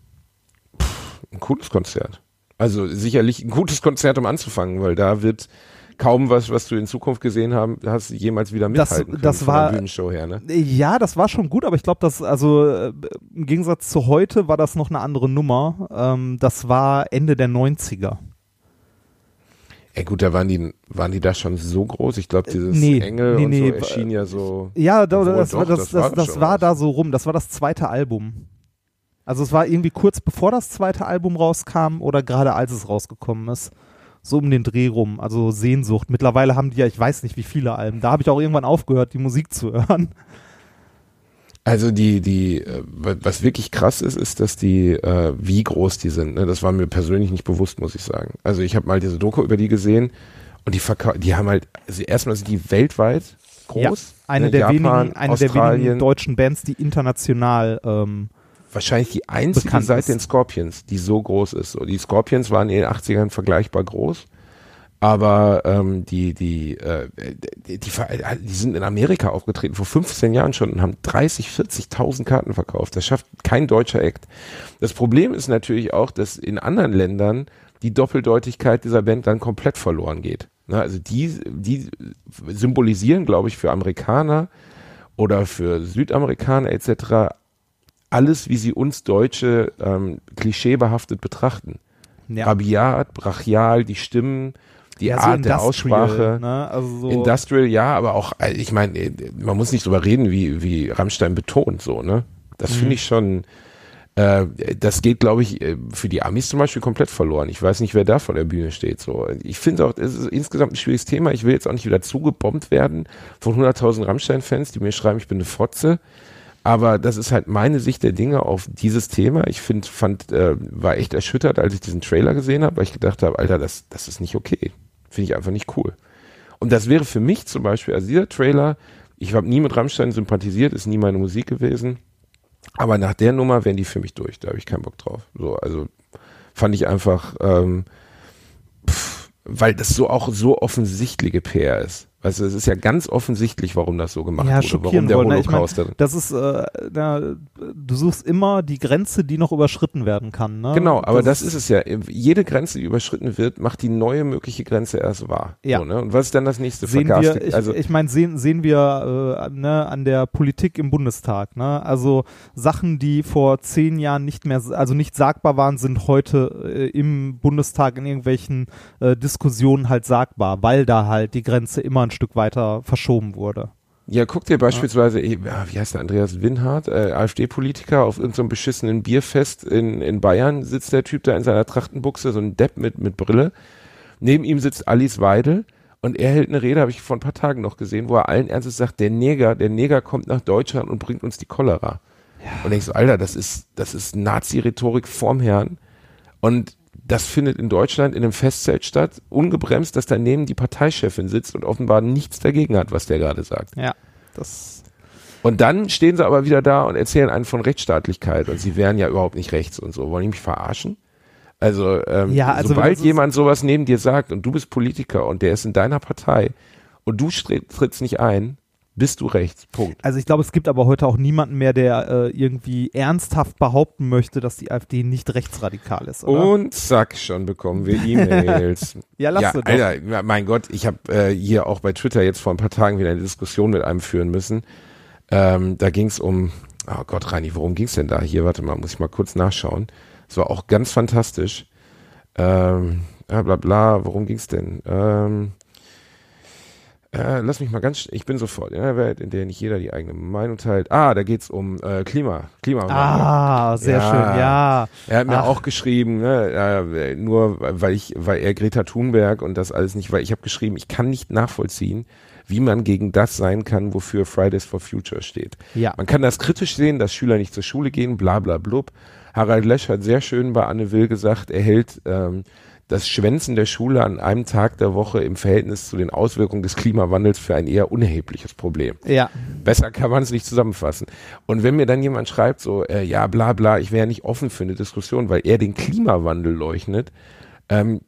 Pff, ein cooles Konzert. Also sicherlich ein gutes Konzert, um anzufangen, weil da wird kaum was, was du in Zukunft gesehen haben, hast jemals wieder mithalten können das von war, der Bühnenshow her, ne? Ja, das war schon gut, aber ich glaube, dass, also äh, im Gegensatz zu heute war das noch eine andere Nummer. Ähm, das war Ende der neunziger. Ey gut, da waren die, waren die da schon so groß? Ich glaube, dieses nee, Engel nee, und nee, so erschien ja so. Ja, da, obwohl, das, doch, war, das, das, das, war, das, das war da so rum. Das war das zweite Album. Also es war irgendwie kurz bevor das zweite Album rauskam oder gerade als es rausgekommen ist. So um den Dreh rum, also Sehnsucht. Mittlerweile haben die ja, ich weiß nicht wie viele Alben. Da habe ich auch irgendwann aufgehört, die Musik zu hören. Also die, die, was wirklich krass ist, ist, dass die, äh, wie groß die sind. Ne? Das war mir persönlich nicht bewusst, muss ich sagen. Also ich habe mal diese Doku über die gesehen und die verkau- die haben halt, also erstmal sind die weltweit groß. Ja, eine ne? der Japan, wenigen, eine der Australien. wenigen deutschen Bands, die international ähm, wahrscheinlich die einzige bekannt seit ist. den Scorpions, die so groß ist. So, die Scorpions waren in den achtzigern vergleichbar groß, aber ähm, die, die, äh, die, die, die sind in Amerika aufgetreten, vor fünfzehn Jahren schon und haben dreißig, vierzigtausend Karten verkauft. Das schafft kein deutscher Act. Das Problem ist natürlich auch, dass in anderen Ländern die Doppeldeutigkeit dieser Band dann komplett verloren geht. Na, also die, die symbolisieren, glaube ich, für Amerikaner oder für Südamerikaner et cetera alles, wie sie uns Deutsche ähm, klischeebehaftet betrachten. Ja. Rabiat, brachial, die Stimmen, die ja, Art so der Aussprache. Ne? Also so Industrial, ja, aber auch, ich meine, man muss nicht drüber reden, wie, wie Rammstein betont, so, ne? Das mhm. finde ich schon, äh, das geht, glaube ich, für die Amis zum Beispiel komplett verloren. Ich weiß nicht, wer da vor der Bühne steht, so. Ich finde auch, es ist insgesamt ein schwieriges Thema. Ich will jetzt auch nicht wieder zugebombt werden von hunderttausend Rammstein-Fans, die mir schreiben, ich bin eine Fotze. Aber das ist halt meine Sicht der Dinge auf dieses Thema. Ich finde, fand, äh, war echt erschüttert, als ich diesen Trailer gesehen habe, weil ich gedacht habe, Alter, das, das ist nicht okay. Finde ich einfach nicht cool. Und das wäre für mich zum Beispiel, also dieser Trailer, ich habe nie mit Rammstein sympathisiert, ist nie meine Musik gewesen. Aber nach der Nummer wären die für mich durch. Da habe ich keinen Bock drauf. So, also fand ich einfach, ähm, pff, weil das so auch so offensichtliche P R ist. Weißt du, es ist ja ganz offensichtlich, warum das so gemacht ja, wurde, warum der wollen. Holocaust ich mein, das ist, äh, na, du suchst immer die Grenze, die noch überschritten werden kann. Ne? Genau, aber das, das ist es ja. Jede Grenze, die überschritten wird, macht die neue mögliche Grenze erst wahr. Ja. So, ne? Und was ist dann das nächste? Sehen Vergaste, wir, ich also, ich meine, sehen, sehen wir äh, ne, an der Politik im Bundestag. Ne? Also Sachen, die vor zehn Jahren nicht mehr, also nicht sagbar waren, sind heute äh, im Bundestag in irgendwelchen äh, Diskussionen halt sagbar, weil da halt die Grenze immer ein Stück weiter verschoben wurde. Ja, guck dir beispielsweise, ja. wie heißt der, Andreas Winhardt, äh, AfD-Politiker, auf irgendeinem so beschissenen Bierfest in, in Bayern sitzt der Typ da in seiner Trachtenbuchse, so ein Depp mit, mit Brille. Neben ihm sitzt Alice Weidel und er hält eine Rede, habe ich vor ein paar Tagen noch gesehen, wo er allen Ernstes sagt, der Neger, der Neger kommt nach Deutschland und bringt uns die Cholera. Ja. Und denkst so, Alter, das ist, das ist Nazi-Rhetorik vorm Herrn. Und das findet in Deutschland in einem Festzelt statt, ungebremst, dass daneben die Parteichefin sitzt und offenbar nichts dagegen hat, was der gerade sagt. Ja, das. Und dann stehen sie aber wieder da und erzählen einen von Rechtsstaatlichkeit und sie wären ja überhaupt nicht rechts und so. Wollen die mich verarschen? Also, ähm, Ja, also sobald jemand sowas neben dir sagt und du bist Politiker und der ist in deiner Partei und du stre- trittst nicht ein, bist du rechts. Punkt. Also ich glaube, es gibt aber heute auch niemanden mehr, der äh, irgendwie ernsthaft behaupten möchte, dass die AfD nicht rechtsradikal ist, oder? Und zack, schon bekommen wir E-Mails. Ja, lass ja, sie doch. Alter, ja, mein Gott, ich habe äh, hier auch bei Twitter jetzt vor ein paar Tagen wieder eine Diskussion mit einem führen müssen. Ähm, da ging es um, oh Gott, Reini, worum ging es denn da? Hier, warte mal, muss ich mal kurz nachschauen. Es war auch ganz fantastisch. Ähm, ja, bla bla, worum ging es denn? Ähm, Äh, lass mich mal ganz, ich bin sofort in einer Welt, in der nicht jeder die eigene Meinung teilt. Ah, da geht's um äh, Klima, Klimawandel. Ah, sehr Ja. schön, ja. Er hat mir Ach. auch geschrieben, ne, äh, nur weil ich, weil er Greta Thunberg und das alles nicht, weil ich habe geschrieben, ich kann nicht nachvollziehen, wie man gegen das sein kann, wofür Fridays for Future steht. Ja. Man kann das kritisch sehen, dass Schüler nicht zur Schule gehen, bla bla blub. Harald Lesch hat sehr schön bei Anne Will gesagt, er hält ähm, das Schwänzen der Schule an einem Tag der Woche im Verhältnis zu den Auswirkungen des Klimawandels für ein eher unerhebliches Problem. Ja. Besser kann man es nicht zusammenfassen. Und wenn mir dann jemand schreibt so, äh, ja bla bla, ich wäre nicht offen für eine Diskussion, weil er den Klimawandel leugnet, ähm,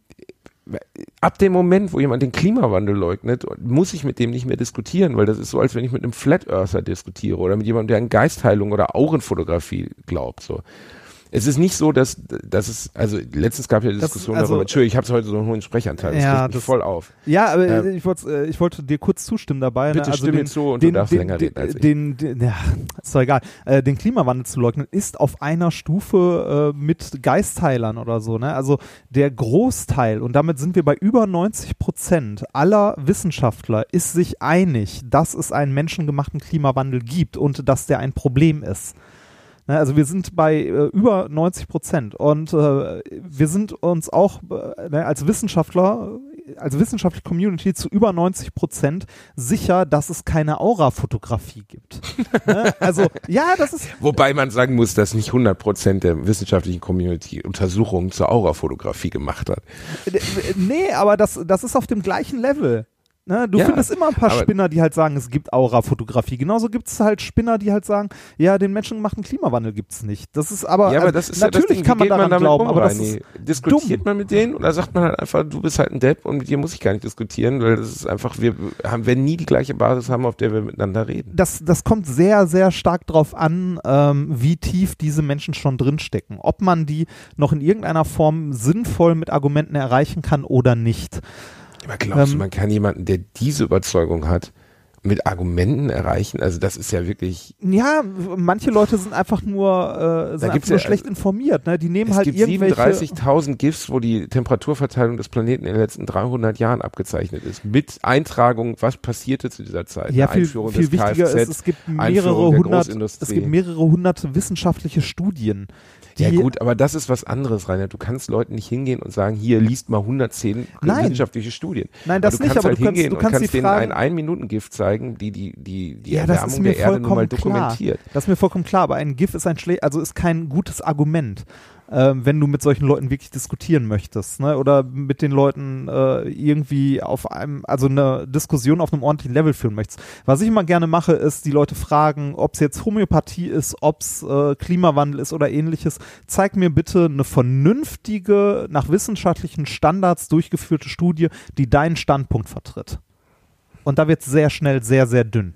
ab dem Moment, wo jemand den Klimawandel leugnet, muss ich mit dem nicht mehr diskutieren, weil das ist so, als wenn ich mit einem Flat Earther diskutiere oder mit jemandem, der an Geistheilung oder Aurenfotografie glaubt, so. Es ist nicht so, dass, dass es, also letztens gab ja die Diskussion also, darüber, Entschuldigung, ich habe heute so einen hohen Sprechanteil, das ja, regt mich das, voll auf. Ja, aber Ähm, ich, wollte, ich wollte dir kurz zustimmen dabei. Bitte ne? also stimme den, zu und den, du darfst den, länger den, reden als ich. Den, den, ja, ist doch egal. Äh, den Klimawandel zu leugnen ist auf einer Stufe äh, mit Geistheilern oder so. Ne? Also der Großteil, und damit sind wir bei über neunzig Prozent aller Wissenschaftler, ist sich einig, dass es einen menschengemachten Klimawandel gibt und dass der ein Problem ist. Also wir sind bei äh, über neunzig Prozent und äh, wir sind uns auch äh, ne, als Wissenschaftler, als wissenschaftliche Community zu über neunzig Prozent sicher, dass es keine Aurafotografie gibt. ne? Also ja, das ist... Wobei man sagen muss, dass nicht hundert Prozent der wissenschaftlichen Community Untersuchungen zur Aurafotografie gemacht hat. Äh, nee, aber das, das ist auf dem gleichen Level. Ne, du ja, findest immer ein paar aber Spinner, die halt sagen, es gibt Aurafotografie. Genauso gibt es halt Spinner, die halt sagen, ja, den menschengemachten Klimawandel gibt es nicht. Das ist aber, ja, aber das ist natürlich ja das Ding, kann man wie geht daran damit glauben, um, aber das Reini? ist Diskutiert dumm. man mit denen oder sagt man halt einfach, du bist halt ein Depp und mit dir muss ich gar nicht diskutieren, weil das ist einfach, wir haben, werden nie die gleiche Basis haben, auf der wir miteinander reden. Das, das kommt sehr, sehr stark drauf an, ähm, wie tief diese Menschen schon drinstecken. Ob man die noch in irgendeiner Form sinnvoll mit Argumenten erreichen kann oder nicht. Aber glaubst Ähm, du, man kann jemanden, der diese Überzeugung hat, mit Argumenten erreichen? Also das ist ja wirklich... Ja, manche Leute sind einfach nur, äh, sind gibt's einfach nur ja- schlecht informiert. Ne? Die nehmen Es halt gibt irgendwelche... siebenunddreißigtausend GIFs, wo die Temperaturverteilung des Planeten in den letzten dreihundert Jahren abgezeichnet ist. Mit Eintragung, was passierte zu dieser Zeit. Ja, Eine viel, Einführung viel des wichtiger Kfz, ist, es gibt mehrere Einführung der hundert, Großindustrie. es gibt mehrere hundert wissenschaftliche Studien. Die, Ja gut, aber das ist was anderes, Rainer. Du kannst Leuten nicht hingehen und sagen, hier, liest mal hundertzehn Nein. wissenschaftliche Studien. Nein, das aber du nicht, kannst aber halt du kannst- hingehen du und kannst kannst die denen Fragen- ein Ein-Minuten-Gift zeigen, die die, die, die Ja, das ist Erwärmung mir der Erde nun mal vollkommen klar. dokumentiert. Das ist mir vollkommen klar, aber ein GIF ist ein schle also ist kein gutes Argument, ähm, wenn du mit solchen Leuten wirklich diskutieren möchtest, ne? Oder mit den Leuten äh, irgendwie auf einem, also eine Diskussion auf einem ordentlichen Level führen möchtest. Was ich immer gerne mache, ist, die Leute fragen, ob es jetzt Homöopathie ist, ob es äh, Klimawandel ist oder ähnliches. Zeig mir bitte eine vernünftige, nach wissenschaftlichen Standards durchgeführte Studie, die deinen Standpunkt vertritt. Und da wird es sehr schnell sehr, sehr dünn.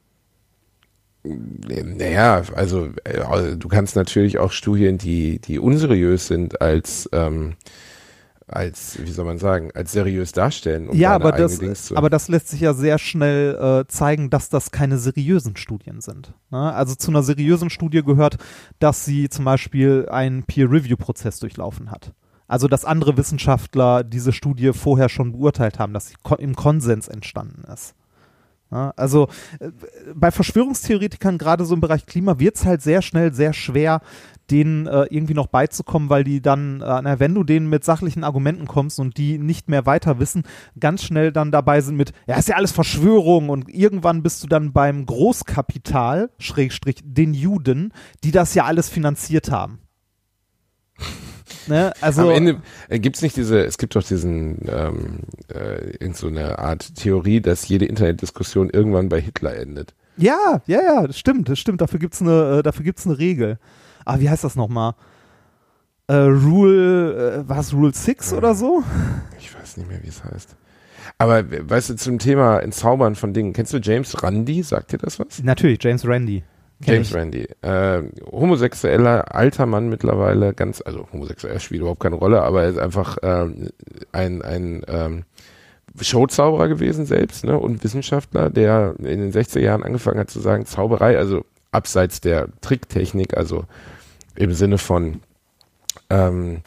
Naja, also äh, du kannst natürlich auch Studien, die, die unseriös sind, als, ähm, als, wie soll man sagen, als seriös darstellen. Um Ja, deine aber eigene das, Dings zu- aber das lässt sich ja sehr schnell äh, zeigen, dass das keine seriösen Studien sind. Ne? Also zu einer seriösen Studie gehört, dass sie zum Beispiel einen Peer-Review-Prozess durchlaufen hat. Also dass andere Wissenschaftler diese Studie vorher schon beurteilt haben, dass sie ko- im Konsens entstanden ist. Ja, also äh, bei Verschwörungstheoretikern, gerade so im Bereich Klima, wird es halt sehr schnell sehr schwer, denen äh, irgendwie noch beizukommen, weil die dann, äh, na, wenn du denen mit sachlichen Argumenten kommst und die nicht mehr weiter wissen, ganz schnell dann dabei sind mit, ja, ist ja alles Verschwörung, und irgendwann bist du dann beim Großkapital, Schrägstrich den Juden, die das ja alles finanziert haben. Ne? Also, Am Ende äh, gibt's nicht diese, es gibt doch diesen, ähm, äh, irgend so eine Art Theorie, dass jede Internetdiskussion irgendwann bei Hitler endet. ja, ja, ja, das stimmt, das stimmt, dafür gibt's eine, äh, dafür gibt's eine Regel. Ah, wie heißt das nochmal? äh, Rule, äh, war es Rule six oder so? Ich weiß nicht mehr, wie es heißt. Aber weißt du, zum Thema Entzaubern von Dingen, kennst du James Randi? Sagt dir das was? Natürlich, James Randi. James Randi. Äh, homosexueller, alter Mann mittlerweile, ganz, also homosexuell spielt überhaupt keine Rolle, aber er ist einfach äh, ein, ein ähm, Showzauberer gewesen selbst, ne, und Wissenschaftler, der in den sechziger Jahren angefangen hat zu sagen, Zauberei, also abseits der Tricktechnik, also im Sinne von ähm,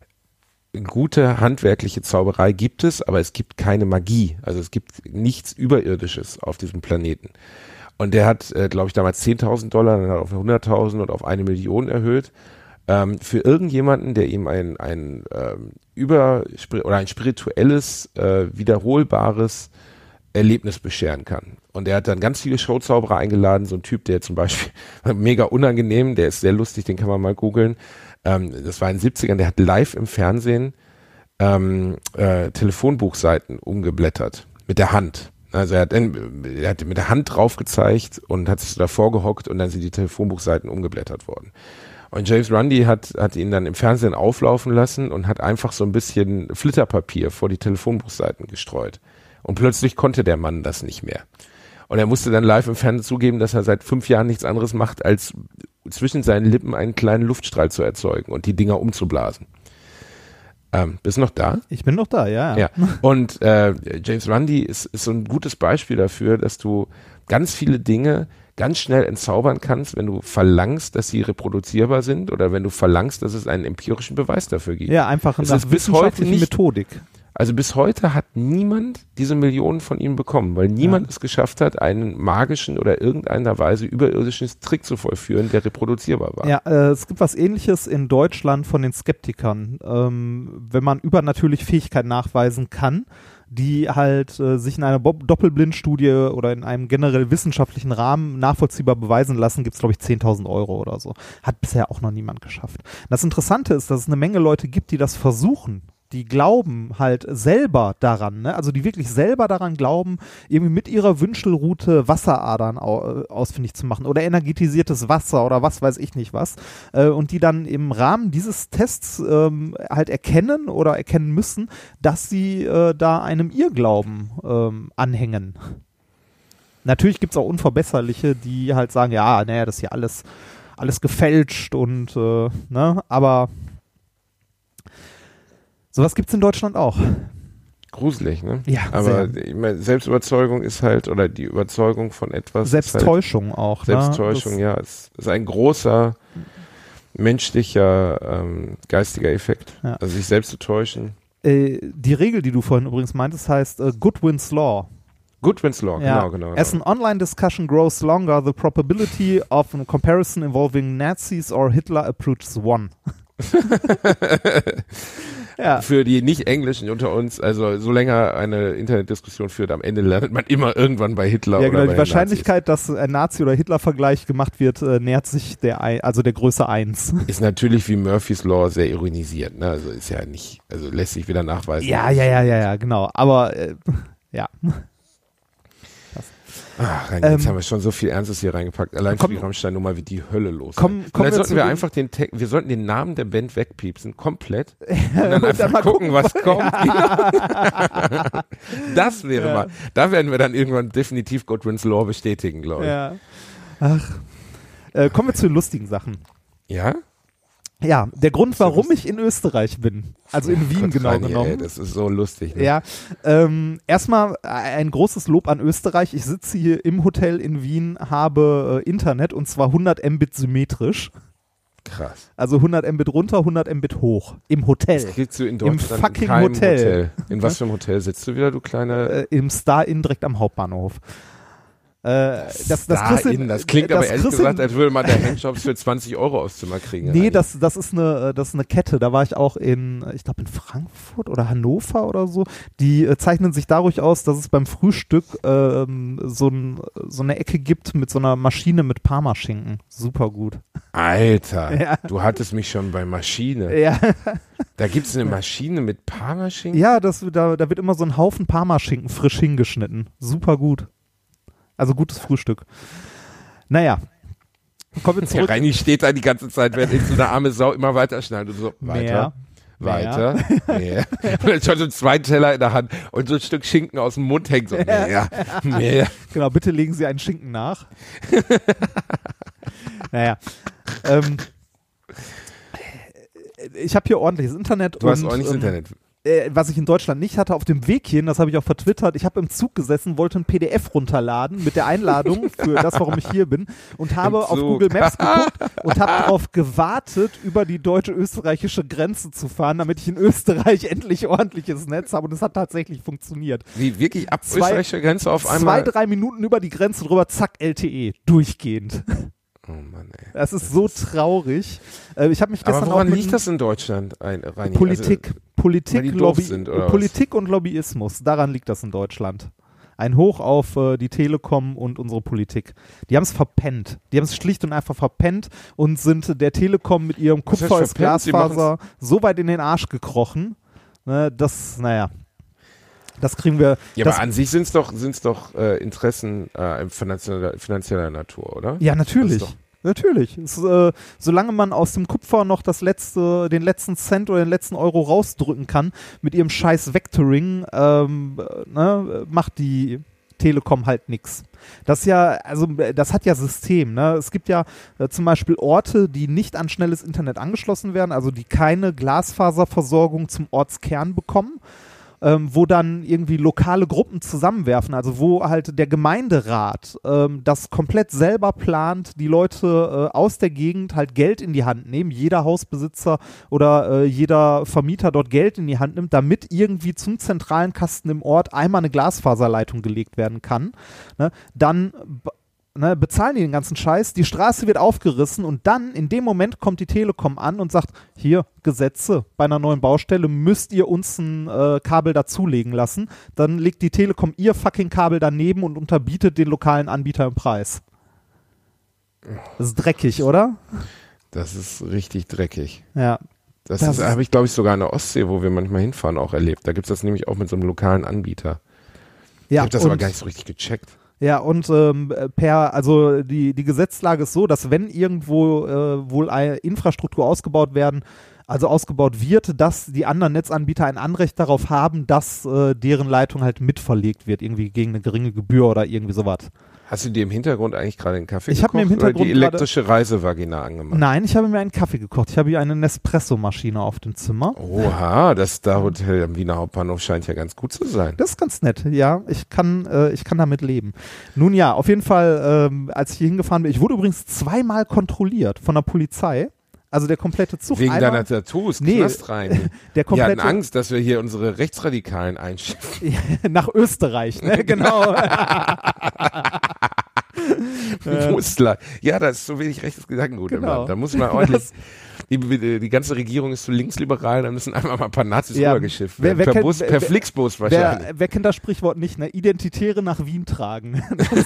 gute handwerkliche Zauberei gibt es, aber es gibt keine Magie, also es gibt nichts Überirdisches auf diesem Planeten. Und der hat, äh, glaube ich, damals zehntausend Dollar, dann hat er auf hunderttausend und auf eine Million erhöht, ähm, für irgendjemanden, der ihm ein, ein ähm, über oder ein spirituelles, äh, wiederholbares Erlebnis bescheren kann. Und er hat dann ganz viele Showzauberer eingeladen, so ein Typ, der zum Beispiel, mega unangenehm, der ist sehr lustig, den kann man mal googeln. Ähm, das war in den siebzigern, der hat live im Fernsehen ähm, äh, Telefonbuchseiten umgeblättert, mit der Hand. Also er hat, dann, er hat mit der Hand drauf gezeigt und hat sich davor gehockt und dann sind die Telefonbuchseiten umgeblättert worden. Und James Randi hat, hat ihn dann im Fernsehen auflaufen lassen und hat einfach so ein bisschen Flitterpapier vor die Telefonbuchseiten gestreut. Und plötzlich konnte der Mann das nicht mehr. Und er musste dann live im Fernsehen zugeben, dass er seit fünf Jahren nichts anderes macht, als zwischen seinen Lippen einen kleinen Luftstrahl zu erzeugen und die Dinger umzublasen. Ähm, bist du noch da? Ich bin noch da, ja. Ja. Und äh, James Randi ist, ist so ein gutes Beispiel dafür, dass du ganz viele Dinge ganz schnell entzaubern kannst, wenn du verlangst, dass sie reproduzierbar sind oder wenn du verlangst, dass es einen empirischen Beweis dafür gibt. Ja, einfach es nach ist bis heute nicht, Methodik. Also bis heute hat niemand diese Millionen von ihm bekommen, weil niemand ja. es geschafft hat, einen magischen oder irgendeiner Weise überirdischen Trick zu vollführen, der reproduzierbar war. Ja, äh, es gibt was Ähnliches in Deutschland von den Skeptikern. Ähm, wenn man übernatürliche Fähigkeiten nachweisen kann, die halt äh, sich in einer Bo- Doppelblindstudie oder in einem generell wissenschaftlichen Rahmen nachvollziehbar beweisen lassen, gibt es, glaube ich, zehntausend Euro oder so. Hat bisher auch noch niemand geschafft. Das Interessante ist, dass es eine Menge Leute gibt, die das versuchen. Die glauben halt selber daran, ne? Also die wirklich selber daran glauben, irgendwie mit ihrer Wünschelrute Wasseradern au- ausfindig zu machen oder energetisiertes Wasser oder was weiß ich nicht was. Äh, und die dann im Rahmen dieses Tests ähm, halt erkennen oder erkennen müssen, dass sie äh, da einem Irrglauben ähm, anhängen. Natürlich gibt es auch Unverbesserliche, die halt sagen, ja, naja, das ist ja alles, alles gefälscht und äh, ne, aber sowas gibt es in Deutschland auch. Gruselig, ne? Ja, aber ich meine, Selbstüberzeugung ist halt, oder die Überzeugung von etwas. Selbsttäuschung halt, auch. Selbsttäuschung, ne? ja. Es ist ein großer menschlicher, ähm, geistiger Effekt. Ja. Also sich selbst zu täuschen. Äh, die Regel, die du vorhin übrigens meintest, heißt äh, Goodwin's Law. Goodwin's Law, ja. genau, genau, genau. As an online discussion grows longer, the probability of a comparison involving Nazis or Hitler approaches one. Ja. Für die Nicht-Englischen unter uns, also so länger eine Internetdiskussion führt, am Ende landet man immer irgendwann bei Hitler ja, oder genau, bei die Wahrscheinlichkeit, Nazis. dass ein Nazi- oder Hitler-Vergleich gemacht wird, äh, nähert sich der, ein, also der Größe eins. Ist natürlich wie Murphy's Law sehr ironisiert, ne? Also ist ja nicht, also lässt sich wieder nachweisen. Ja, ja, ja, ja, ja, genau. Aber äh, ja. Ach, jetzt Ähm, haben wir schon so viel Ernstes hier reingepackt. Allein komm, für die Rammstein-Nummer wird die Hölle los. Komm, komm Vielleicht wir sollten wir zu- einfach den Te- wir sollten den Namen der Band wegpiepsen, komplett. Und Und dann dann einfach mal gucken, gucken, was kommt. Das wäre Ja. mal. Da werden wir dann irgendwann definitiv Godwin's Law bestätigen, glaube ich. Ja. Ach. Äh, kommen wir zu lustigen Sachen. Ja? Ja, der Grund, So warum lustig. ich in Österreich bin, also in Oh Wien Gott, genau Reini, genommen. Ey, das ist so lustig. Ne? Ja, ähm, erstmal ein großes Lob an Österreich. Ich sitze hier im Hotel in Wien, habe äh, Internet und zwar hundert Mbit symmetrisch. Krass. Also hundert Mbit runter, hundert Mbit hoch. Im Hotel. Das kriegst du in Deutschland fucking in keinem Hotel. Hotel. In was für einem Hotel sitzt du wieder, du kleiner? Äh, Im Star-Inn direkt am Hauptbahnhof. Äh, das, das, da kriegst du- in, das klingt das aber ehrlich kriegst du- gesagt, als würde man da Handjobs für zwanzig Euro aufs Zimmer kriegen. Nee, Reini. das, das, ist eine, das ist eine Kette. Da war ich auch in, ich glaube in Frankfurt oder Hannover oder so. Die äh, zeichnen sich dadurch aus, dass es beim Frühstück ähm, so, ein, so eine Ecke gibt mit so einer Maschine mit Parmaschinken. Super gut. Alter, Ja. du hattest mich schon bei Maschine. Ja, Da gibt es eine Maschine mit Parmaschinken? ja das, da, da wird immer so ein Haufen Parmaschinken frisch hingeschnitten. Super gut. Also gutes Frühstück. Naja. Kommen wir zurück. Der Reini steht da die ganze Zeit, während ihn so eine arme Sau immer weiter schnallt und so, weiter, Mehr. weiter, mehr. Und dann schon so zwei Teller in der Hand und so ein Stück Schinken aus dem Mund hängt, so, mehr, mehr. Genau, bitte legen Sie einen Schinken nach. Naja, ähm, ich habe hier ordentliches Internet. Du hast und, ordentliches ähm, Internet. Äh, was ich in Deutschland nicht hatte, auf dem Weg hierhin, das habe ich auch vertwittert, ich habe im Zug gesessen, wollte ein P D F runterladen mit der Einladung für das, warum ich hier bin und habe auf Google Maps geguckt und habe darauf gewartet, über die deutsche-österreichische Grenze zu fahren, damit ich in Österreich endlich ordentliches Netz habe und es hat tatsächlich funktioniert. Wie, wirklich ab Zwei- österreichischer Grenze auf einmal? Zwei, drei Minuten über die Grenze drüber, zack, L T E, durchgehend. Oh Mann, ey. Das ist so traurig. Äh, ich habe mich gestern Aber woran auch mit liegt das in Deutschland, ein, Reini? Politik, Also, Politik, weil die doof Lobby, sind, oder was? Politik und Lobbyismus. Daran liegt das in Deutschland. Ein Hoch auf äh, die Telekom und unsere Politik. Die haben es verpennt. Die haben es schlicht und einfach verpennt und sind der Telekom mit ihrem Was heißt Kupfer als verpennt? Sie Glasfaser so weit in den Arsch gekrochen, ne, das, naja, das kriegen wir. Ja, das, aber an sich sind es doch, sind's doch äh, Interessen äh, finanzieller, finanzieller Natur, oder? ja, natürlich. Das ist doch- Natürlich. Es, äh, solange man aus dem Kupfer noch das letzte, den letzten Cent oder den letzten Euro rausdrücken kann, mit ihrem scheiß Vectoring, ähm, äh, ne, macht die Telekom halt nix. Das ist ja, also das hat ja System, ne? Es gibt ja äh, zum Beispiel Orte, die nicht an schnelles Internet angeschlossen werden, also die keine Glasfaserversorgung zum Ortskern bekommen. Ähm, wo dann irgendwie lokale Gruppen zusammenwerfen, also wo halt der Gemeinderat ähm, das komplett selber plant, die Leute äh, aus der Gegend halt Geld in die Hand nehmen, jeder Hausbesitzer oder äh, jeder Vermieter dort Geld in die Hand nimmt, damit irgendwie zum zentralen Kasten im Ort einmal eine Glasfaserleitung gelegt werden kann, ne? Dann b- Ne, bezahlen die den ganzen Scheiß, die Straße wird aufgerissen und dann in dem Moment kommt die Telekom an und sagt, hier, Gesetze, bei einer neuen Baustelle müsst ihr uns ein äh, Kabel dazulegen lassen. Dann legt die Telekom ihr fucking Kabel daneben und unterbietet den lokalen Anbieter im Preis. Das ist dreckig, oder? Das ist richtig dreckig. Ja. Das, Das ist, ist- habe ich, glaube ich, sogar an der Ostsee, wo wir manchmal hinfahren, auch erlebt. Da gibt es das nämlich auch mit so einem lokalen Anbieter. Ich Ja, habe das und, aber gar nicht so richtig gecheckt. ja, und ähm, per, also die, die Gesetzlage ist so, dass wenn irgendwo äh, wohl eine Infrastruktur ausgebaut werden, also ausgebaut wird, dass die anderen Netzanbieter ein Anrecht darauf haben, dass äh, deren Leitung halt mitverlegt wird, irgendwie gegen eine geringe Gebühr oder irgendwie sowas. Hast du dir im Hintergrund eigentlich gerade einen Kaffee Ich hab gekocht mir im Hintergrund oder die gerade- elektrische Reisevagina angemacht? Nein, ich habe mir einen Kaffee gekocht. Ich habe hier eine Nespresso-Maschine auf dem Zimmer. Oha, das Star-Hotel am Wiener Hauptbahnhof scheint ja ganz gut zu sein. Das ist ganz nett, ja. Ich kann, äh, ich kann damit leben. Nun ja, auf jeden Fall, ähm, als ich hier hingefahren bin, ich wurde übrigens zweimal kontrolliert von der Polizei. Also der komplette Zug. Wegen einmal, deiner Tattoos, Nee, Knast rein. der Wir hatten komplette Angst, dass wir hier unsere Rechtsradikalen einschiffen. nach Österreich, ne? Genau. Musler. Ja, da ist so wenig rechtes Gedankengut im Genau. Land. Da muss man ordentlich. Das- Die, die, die ganze Regierung ist zu linksliberal, da müssen einfach mal ein paar Nazis Ja, rübergeschifft wer- werden. wer Per, kennt- Bus, wer- per wer- Flixbus wahrscheinlich. Wer, wer kennt das Sprichwort nicht, ne? Identitäre nach Wien tragen.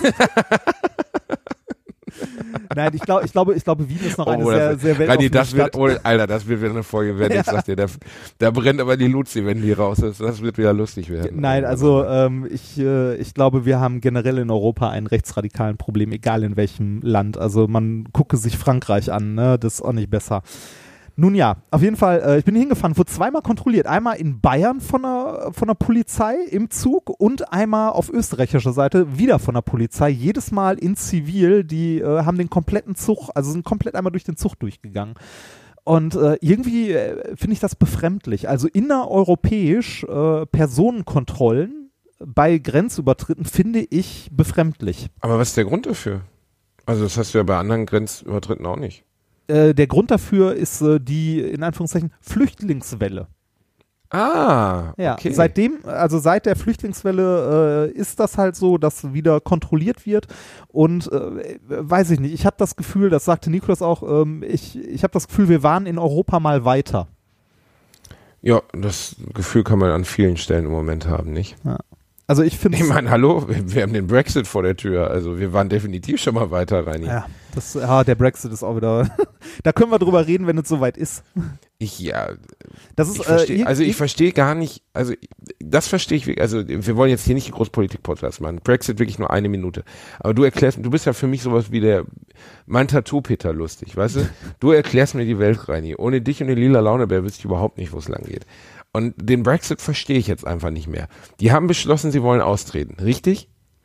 Nein, ich glaube, ich glaube, ich glaube, Wien ist noch eine Oh, sehr, das- sehr Reini, weltoffene das wird, Stadt. oh, Alter, das wird wieder eine Folge werden. Ich Ja. sag dir, da, da brennt aber die Luzi, wenn die raus ist. Das wird wieder lustig werden. Nein, also ähm, ich, äh, ich glaube, wir haben generell in Europa ein rechtsradikalen Problem, egal in welchem Land. Also man gucke sich Frankreich an, ne? Das ist auch nicht besser. Nun ja, auf jeden Fall, äh, ich bin hingefahren, wurde zweimal kontrolliert. Einmal in Bayern von der, von der Polizei im Zug und einmal auf österreichischer Seite wieder von der Polizei. Jedes Mal in Zivil, die äh, haben den kompletten Zug, also sind komplett einmal durch den Zug durchgegangen. Und äh, irgendwie äh, finde ich das befremdlich. Also innereuropäisch äh, Personenkontrollen bei Grenzübertritten finde ich befremdlich. Aber was ist der Grund dafür? Also das hast du ja bei anderen Grenzübertritten auch nicht. Äh, der Grund dafür ist äh, die, in Anführungszeichen, Flüchtlingswelle. Ah, Ja, okay. seitdem, also seit der Flüchtlingswelle äh, ist das halt so, dass wieder kontrolliert wird und äh, weiß ich nicht, ich habe das Gefühl, das sagte Nikolaus auch, ähm, ich, ich habe das Gefühl, wir waren in Europa mal weiter. Ja, das Gefühl kann man an vielen Stellen im Moment haben, nicht? Also ich finde Ich meine, hallo, wir, wir haben den Brexit vor der Tür, also wir waren definitiv schon mal weiter, Reini. ja, Das, ja, der Brexit ist auch wieder. Da können wir drüber reden, wenn es soweit ist. Ich, ja. Das ist, ich versteh, äh, also ich verstehe gar nicht, also das verstehe ich wirklich, also wir wollen jetzt hier nicht Großpolitik-Podcast machen. Brexit wirklich nur eine Minute. Aber du erklärst, du bist ja für mich sowas wie der, mein Tattoo-Peter lustig, weißt du? Du erklärst mir die Welt, Reini. Ohne dich und den lila Launebär wüsste ich überhaupt nicht, wo es lang geht. Und den Brexit verstehe ich jetzt einfach nicht mehr. Die haben beschlossen, sie wollen austreten, richtig?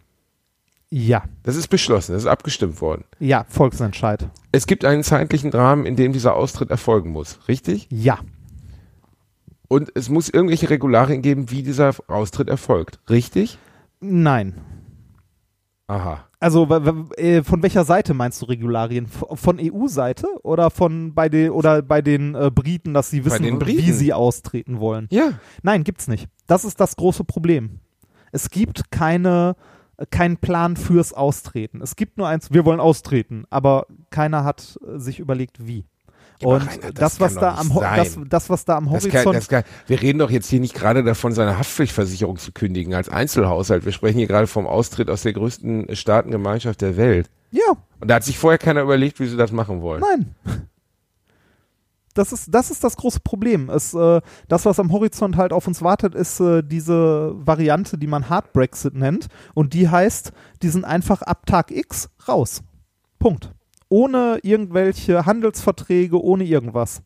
Ja. Das ist beschlossen, das ist abgestimmt worden. Ja, Volksentscheid. Es gibt einen zeitlichen Rahmen, in dem dieser Austritt erfolgen muss, richtig? Ja. Und es muss irgendwelche Regularien geben, wie dieser Austritt erfolgt, richtig? Nein. Aha. Also w- w- äh, von welcher Seite meinst du Regularien? F- Von E U-Seite oder von bei den oder bei den äh, Briten, dass sie wissen, den Briten? wie sie austreten wollen? Ja. Nein, gibt's nicht. Das ist das große Problem. Es gibt keine keinen Plan fürs Austreten. Es gibt nur eins, wir wollen austreten, aber keiner hat äh, sich überlegt, wie. Ja, aber Und Rainer, das das, was kann da doch am nicht Ho- sein. das, das, was da am Das Horizont kann, das kann, wir reden doch jetzt hier nicht gerade davon, seine Haftpflichtversicherung zu kündigen als Einzelhaushalt. Wir sprechen hier gerade vom Austritt aus der größten Staatengemeinschaft der Welt. ja, Und da hat sich vorher keiner überlegt, wie sie das machen wollen. nein. Das ist, das ist das große Problem. Es, äh, das, was am Horizont halt auf uns wartet, ist äh, diese Variante, die man Hard Brexit nennt. Und die heißt, die sind einfach ab Tag X raus. Punkt. Ohne irgendwelche Handelsverträge, ohne irgendwas.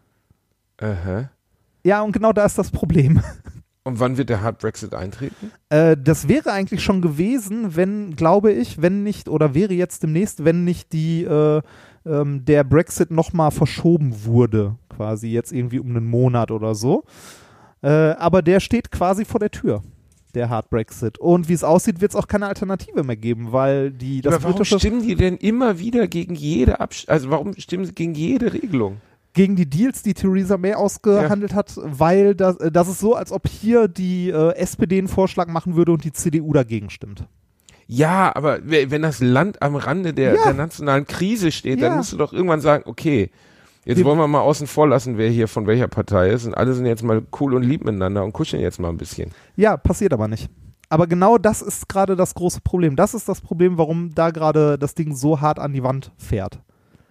Aha. Ja, und genau da ist das Problem. Und wann wird der Hard Brexit eintreten? Äh, das wäre eigentlich schon gewesen, wenn, glaube ich, wenn nicht, oder wäre jetzt demnächst, wenn nicht die, äh, ähm, der Brexit nochmal verschoben wurde, quasi jetzt irgendwie um einen Monat oder so. Äh, aber der steht quasi vor der Tür, der Hard Brexit. Und wie es aussieht, wird es auch keine Alternative mehr geben, weil die, das Aber warum britische, stimmen die denn immer wieder gegen jede Absch also warum stimmen sie gegen jede Regelung? gegen die Deals, die Theresa May ausgehandelt ja. hat, weil das, äh, das ist so, als ob hier die äh, S P D einen Vorschlag machen würde und die C D U dagegen stimmt. Ja, aber wenn das Land am Rande der, Ja. der nationalen Krise steht, Ja. dann musst du doch irgendwann sagen, okay, jetzt Wir- wollen wir mal außen vor lassen, wer hier von welcher Partei ist und alle sind jetzt mal cool und lieb miteinander und kuscheln jetzt mal ein bisschen. Ja, passiert aber nicht. Aber genau das ist gerade das große Problem. Das ist das Problem, warum da gerade das Ding so hart an die Wand fährt.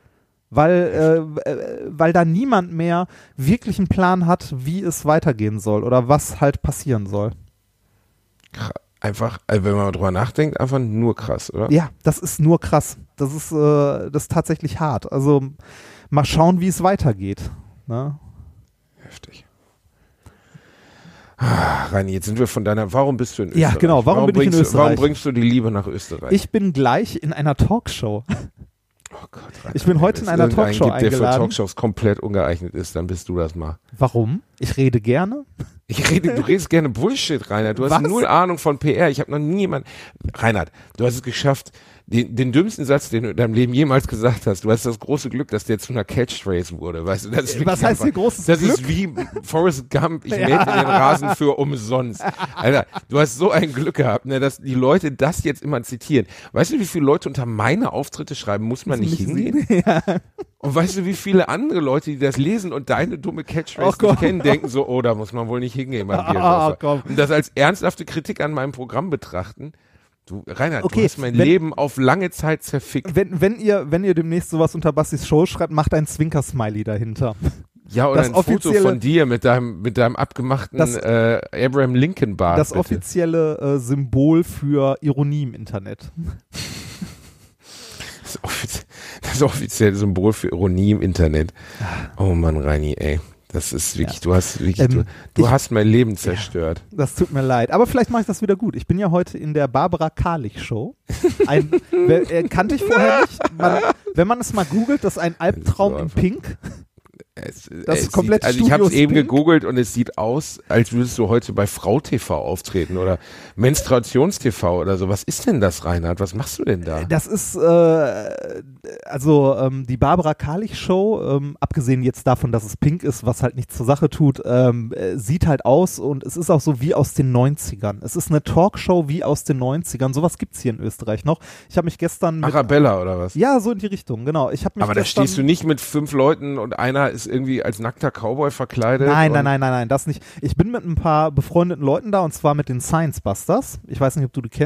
Weil, äh, äh, weil da niemand mehr wirklich einen Plan hat, wie es weitergehen soll oder was halt passieren soll. Einfach, also wenn man mal drüber nachdenkt, einfach nur krass, oder? Ja, das ist nur krass. Das ist, äh, das ist tatsächlich hart. Also mal schauen, wie es weitergeht. Ne? Heftig. Ah, Reini, jetzt sind wir von deiner, warum bist du in Österreich? Ja, genau, warum bin ich in bringst du- Österreich? Warum bringst du die Liebe nach Österreich? Ich bin gleich in einer Talkshow. oh Gott, Reini, Ich bin heute wenn in es einer irgendeinen Talkshow gibt, der für eingeladen. Talkshows komplett ungeeignet ist, dann bist du das mal. Warum? Ich rede gerne. Ich rede, du redest gerne Bullshit, Reinhard. Du hast Was? null Ahnung von P R. Ich habe noch nie jemand. Reinhard, du hast es geschafft, den, den dümmsten Satz, den du in deinem Leben jemals gesagt hast. Du hast das große Glück, dass der zu einer Catchphrase wurde. Weißt du, das ist Was wirklich heißt einfach- hier großes Das Glück? ist wie Forrest Gump. Ich mähte den Rasen für umsonst. Alter, du hast so ein Glück gehabt, ne, dass die Leute das jetzt immer zitieren. Weißt du, wie viele Leute unter meine Auftritte schreiben, muss man nicht hingehen? Ja. Und weißt du, wie viele andere Leute, die das lesen und deine dumme Catchphrase Oh Gott. nicht kennen, denken so, oh, da muss man wohl nicht hingehen beim Ah, Bierdorfer. komm. Und das als ernsthafte Kritik an meinem Programm betrachten. Du, Reinhard, Okay, du hast mein wenn- Leben auf lange Zeit zerfickt. Wenn, wenn, ihr, wenn ihr demnächst sowas unter Bastis Show schreibt, macht ein Zwinker-Smiley dahinter. Ja, oder das ein Foto offizielle- von dir mit deinem, mit deinem abgemachten Das- äh, Abraham Lincoln Bart. Das bitte. offizielle äh, Symbol für Ironie im Internet. Das, offiz das offizielle Symbol für Ironie im Internet. Oh Mann, Reini, ey. Das ist wirklich, Ja. du hast wirklich, Ähm, du, du ich- hast mein Leben zerstört. Das tut mir leid. Aber vielleicht mache ich das wieder gut. Ich bin ja heute in der Barbara Karlich Show. Ein, wer, äh, kannte ich vorher nicht. Man, wenn man es mal googelt, das ist ein Albtraum in Pink. Es, Das es komplette sieht, also ich habe es Studio ist eben pink. gegoogelt und es sieht aus, als würdest du heute bei Frau T V auftreten oder Menstruations-T V oder so. Was ist denn das, Reinhard? Was machst du denn da? Das ist, äh, also ähm, die Barbara Karlich Show, ähm, abgesehen jetzt davon, dass es pink ist, was halt nichts zur Sache tut, ähm, äh, sieht halt aus und es ist auch so wie aus den neunzigern. Es ist eine Talkshow wie aus den neunzigern. Sowas gibt's hier in Österreich noch. Ich habe mich gestern mit, Arabella oder was? ja, so in die Richtung, genau. Ich habe mich Aber da gestern, stehst du nicht mit fünf Leuten und einer ist irgendwie als nackter Cowboy verkleidet. Nein, nein, und- nein, nein, nein, das nicht. Ich bin mit ein paar befreundeten Leuten da und zwar mit den Science Busters. Ich weiß nicht, ob du die kennst.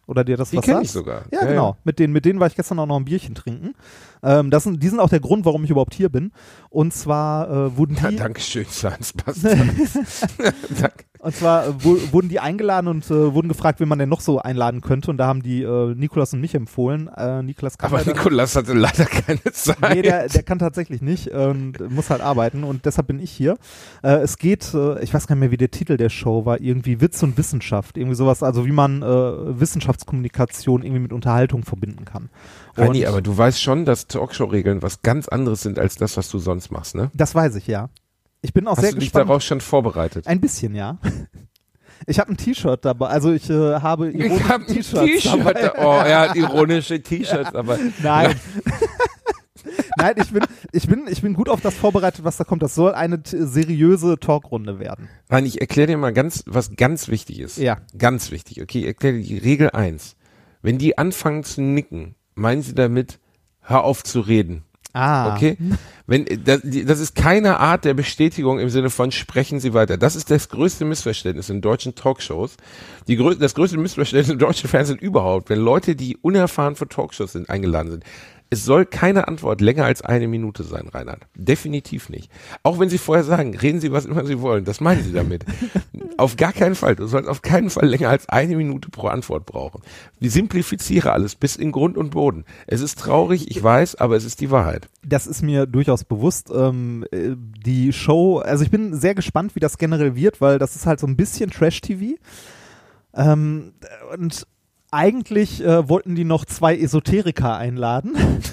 Oder dir das Die was kenn sagt? ich sogar. Ja, Ja, genau. ja. Mit denen, mit denen war ich gestern auch noch ein Bierchen trinken. Ähm, das sind, die sind auch der Grund, warum ich überhaupt hier bin. Und zwar äh, wurden Ja, die... Dankeschön, Science Bastard. Danke. Und zwar äh, wo, wurden die eingeladen und äh, wurden gefragt, wen man denn noch so einladen könnte. Und da haben die äh, Nikolas und mich empfohlen. Äh, Nikolas kann Aber leider Nikolas hatte leider keine Zeit. Nee, der, der kann tatsächlich nicht und muss halt arbeiten und deshalb bin ich hier. Äh, es geht, äh, ich weiß gar nicht mehr, wie der Titel der Show war, irgendwie Witz und Wissenschaft, irgendwie sowas, also wie man äh, Wissenschaftskommunikation irgendwie mit Unterhaltung verbinden kann. Reini, Und aber du weißt schon, dass Talkshow-Regeln was ganz anderes sind als das, was du sonst machst, ne? das weiß ich, ja. Ich bin auch Hast sehr du dich gespannt. darauf schon vorbereitet? Ein bisschen, ja. Ich habe ein T-Shirt dabei, also ich äh, habe Ich ironische hab ein T-Shirts T-Shirt. dabei. Oh, er hat ironische T-Shirts, aber Nein. Nein, ich bin, ich, bin, ich bin gut auf das vorbereitet, was da kommt. Das soll eine t- seriöse Talkrunde werden. Reini, ich erkläre dir mal ganz, was ganz wichtig ist. Ja. Ganz wichtig. Okay, ich erkläre dir die Regel eins. Wenn die anfangen zu nicken, meinen sie damit, hör auf zu reden. Ah. Okay? Wenn, das, die- das ist keine Art der Bestätigung im Sinne von sprechen Sie weiter. Das ist das größte Missverständnis in deutschen Talkshows. Die grö- das größte Missverständnis im deutschen Fernsehen überhaupt, wenn Leute, die unerfahren für Talkshows sind, eingeladen sind. Es soll keine Antwort länger als eine Minute sein, Reinhard. Definitiv nicht. Auch wenn Sie vorher sagen, reden Sie, was immer Sie wollen. Das meinen Sie damit. Auf gar keinen Fall. Du sollst auf keinen Fall länger als eine Minute pro Antwort brauchen. Ich simplifiziere alles bis in Grund und Boden. Es ist traurig, ich weiß, aber es ist die Wahrheit. Das ist mir durchaus bewusst. Ähm, äh, die Show, also ich bin sehr gespannt, wie das generell wird, weil das ist halt so ein bisschen Trash-T V. Ähm, und eigentlich äh, wollten die noch zwei Esoteriker einladen.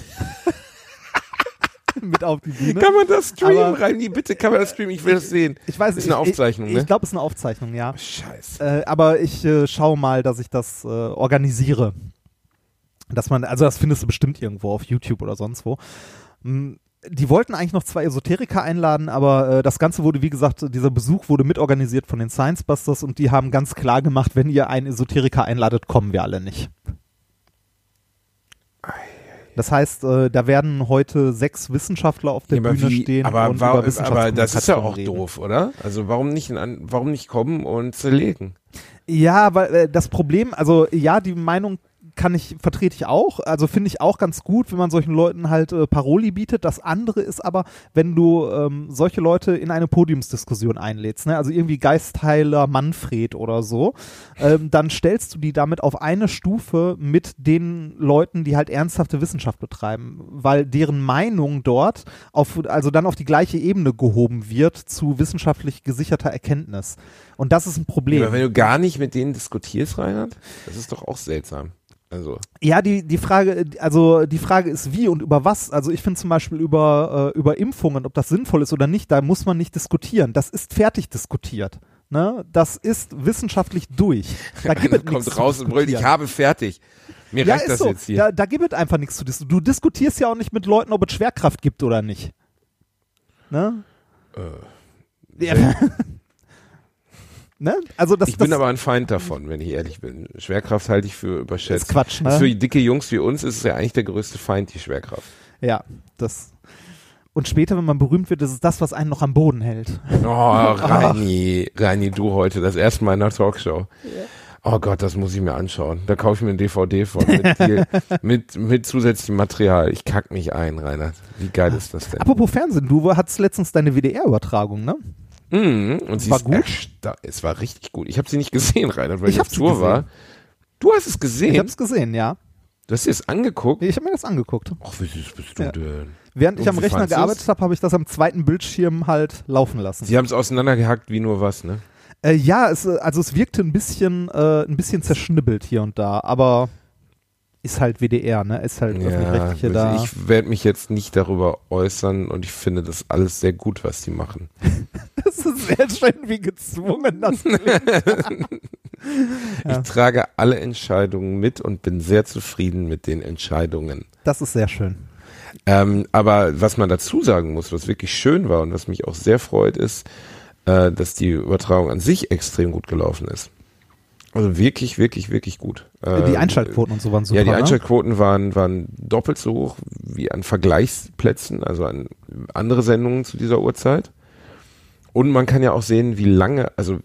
Mit auf die Bühne. Kann man das streamen, Aber- Reini? Bitte, kann man das streamen? Ich will das sehen. Ich weiß, Ist ich, eine Aufzeichnung, ich, ne? Ich glaube, es ist eine Aufzeichnung, ja. Scheiße. Äh, aber ich äh, schaue mal, dass ich das äh, organisiere. Dass man, also das findest du bestimmt irgendwo auf YouTube oder sonst wo. Mm, Die wollten eigentlich noch zwei Esoteriker einladen, aber äh, das Ganze wurde, wie gesagt, dieser Besuch wurde mitorganisiert von den Science Busters und die haben ganz klar gemacht, wenn ihr einen Esoteriker einladet, kommen wir alle nicht. Das heißt, äh, da werden heute sechs Wissenschaftler auf der Ja, aber Bühne wie- stehen aber, und war, über aber das ist ja auch Wissenschaftskommunikation reden. doof, oder? Also warum nicht, in an, warum nicht kommen und zerlegen? Ja, weil äh, das Problem, also ja, die Meinung kann ich, vertrete ich auch, also finde ich auch ganz gut, wenn man solchen Leuten halt äh, Paroli bietet. Das andere ist aber, wenn du ähm, solche Leute in eine Podiumsdiskussion einlädst, ne? Also irgendwie Geistheiler Manfred oder so, ähm, dann stellst du die damit auf eine Stufe mit den Leuten, die halt ernsthafte Wissenschaft betreiben, weil deren Meinung dort auf, also dann auf die gleiche Ebene gehoben wird zu wissenschaftlich gesicherter Erkenntnis. Und das ist ein Problem. Aber wenn du gar nicht mit denen diskutierst, Reinhard, das ist doch auch seltsam. Also. Ja, die, die Frage, also die Frage ist wie und über was. Also ich finde zum Beispiel über, äh, über Impfungen, ob das sinnvoll ist oder nicht, da muss man nicht diskutieren. Das ist fertig diskutiert. Ne? Das ist wissenschaftlich durch. Da gibt Einer es nichts kommt zu raus und brüllt, ich diskutieren. habe fertig. Mir Ja, reicht ist das so. jetzt hier. Da, da gibt es einfach nichts zu diskutieren. Du diskutierst ja auch nicht mit Leuten, ob es Schwerkraft gibt oder nicht. Ne? Äh, Ja. Ne? Also das, ich bin das aber ein Feind davon, wenn ich ehrlich bin. Schwerkraft halte ich für überschätzt. ist Quatsch. Ne? Für dicke Jungs wie uns ist es ja eigentlich der größte Feind, die Schwerkraft. Ja, das. Und später, wenn man berühmt wird, ist es das, was einen noch am Boden hält. Oh, Reini, Reini, du heute, das erste Mal in einer Talkshow. Oh Gott, das muss ich mir anschauen. Da kaufe ich mir ein D V D von mit, viel, mit, mit zusätzlichem Material. Ich kack mich ein, Reinhard. Wie geil ist das denn? Apropos Fernsehen, du hattest letztens deine W D R-Übertragung, ne? Mhm, und sie War ist gut? ersta- es war richtig gut. Ich habe sie nicht gesehen, Reinhard, weil Ich ich, hab auf sie Tour gesehen. war. Du hast es gesehen? Ich hab's gesehen, ja. Du hast dir das angeguckt? Ich habe mir das angeguckt. Ach, wie süß bist du Ja. denn? Während ich Und am wie Rechner fandst du's? gearbeitet habe, habe ich das am zweiten Bildschirm halt laufen lassen. Sie haben es auseinandergehackt wie nur was, ne? Äh, ja, es, äh, also es wirkte ein bisschen, äh, ein bisschen zerschnibbelt hier und da, aber ist halt W D R, ne? Ist halt Ja, öffentlich-rechtliche also da. ich werde mich jetzt nicht darüber äußern und ich finde das alles sehr gut, was die machen. Das ist sehr schön, wie gezwungen das klingt. Ja. Ich trage alle Entscheidungen mit und bin sehr zufrieden mit den Entscheidungen. Das ist sehr schön. Ähm, aber was man dazu sagen muss, was wirklich schön war und was mich auch sehr freut, ist, äh, dass die Übertragung an sich extrem gut gelaufen ist. Also wirklich, wirklich, wirklich gut. Äh, Die Einschaltquoten und so waren super, Ja, die ne? Einschaltquoten waren, waren doppelt so hoch wie an Vergleichsplätzen, also an andere Sendungen zu dieser Uhrzeit. Und man kann ja auch sehen, wie lange, also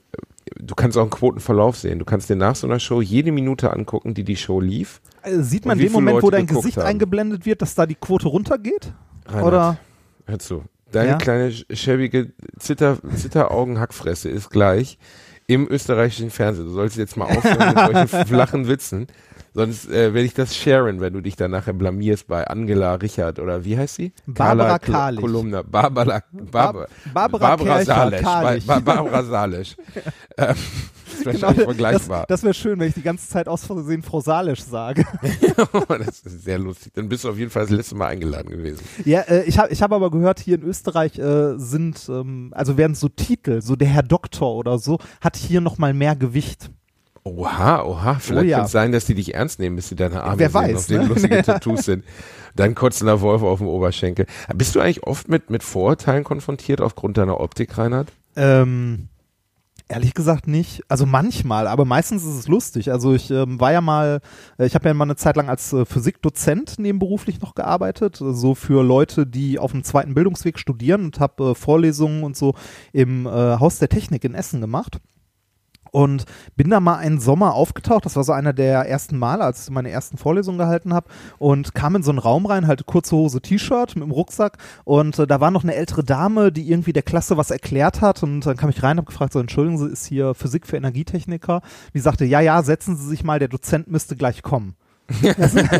du kannst auch einen Quotenverlauf sehen. Du kannst dir nach so einer Show jede Minute angucken, die die Show lief. Also sieht man in dem Moment, Leute wo dein Gesicht haben. eingeblendet wird, dass da die Quote runtergeht? Reinhard, Oder? Hör zu. Deine Ja? kleine, schäbige Zitter, Zitteraugen-Hackfresse ist gleich im österreichischen Fernsehen. Du sollst jetzt mal aufhören mit solchen flachen Witzen. Sonst äh, werde ich das sharen, wenn du dich dann nachher blamierst bei Angela Richard oder wie heißt sie? Barbara Carla Kalisch. Kolumna. Barbara, Barb, Barbara Barbara Kercher, Salisch. Kalisch. Ba- Barbara Salisch. ähm, das ist wahrscheinlich das vergleichbar. das wäre schön, wenn ich die ganze Zeit aus Versehen Frau Salisch sage. Das ist sehr lustig. Dann bist du auf jeden Fall das letzte Mal eingeladen gewesen. Ja, äh, ich habe ich hab aber gehört, hier in Österreich äh, sind, ähm, also werden so Titel, so der Herr Doktor oder so, hat hier nochmal mehr Gewicht. Oha, oha. Vielleicht Oh ja. kann es sein, dass die dich ernst nehmen, bis sie deine Arme Wer sehen, weiß, auf denen ne? lustige Tattoos sind. Dann kotzender Wolf auf dem Oberschenkel. Bist du eigentlich oft mit, mit Vorurteilen konfrontiert aufgrund deiner Optik, Reinhard? Ähm, ehrlich gesagt nicht. Also manchmal, aber meistens ist es lustig. Also ich ähm, war ja mal, äh, ich habe ja mal eine Zeit lang als äh, Physikdozent nebenberuflich noch gearbeitet, äh, so für Leute, die auf dem zweiten Bildungsweg studieren und habe äh, Vorlesungen und so im äh, Haus der Technik in Essen gemacht. Und bin da mal einen Sommer aufgetaucht, das war so einer der ersten Male, als ich meine ersten Vorlesungen gehalten habe und kam in so einen Raum rein, halt kurze Hose, T-Shirt mit dem Rucksack und äh, da war noch eine ältere Dame, die irgendwie der Klasse was erklärt hat und dann kam ich rein und habe gefragt, so entschuldigen Sie, ist hier Physik für Energietechniker? Die sagte, ja, ja, setzen Sie sich mal, der Dozent müsste gleich kommen. Ja,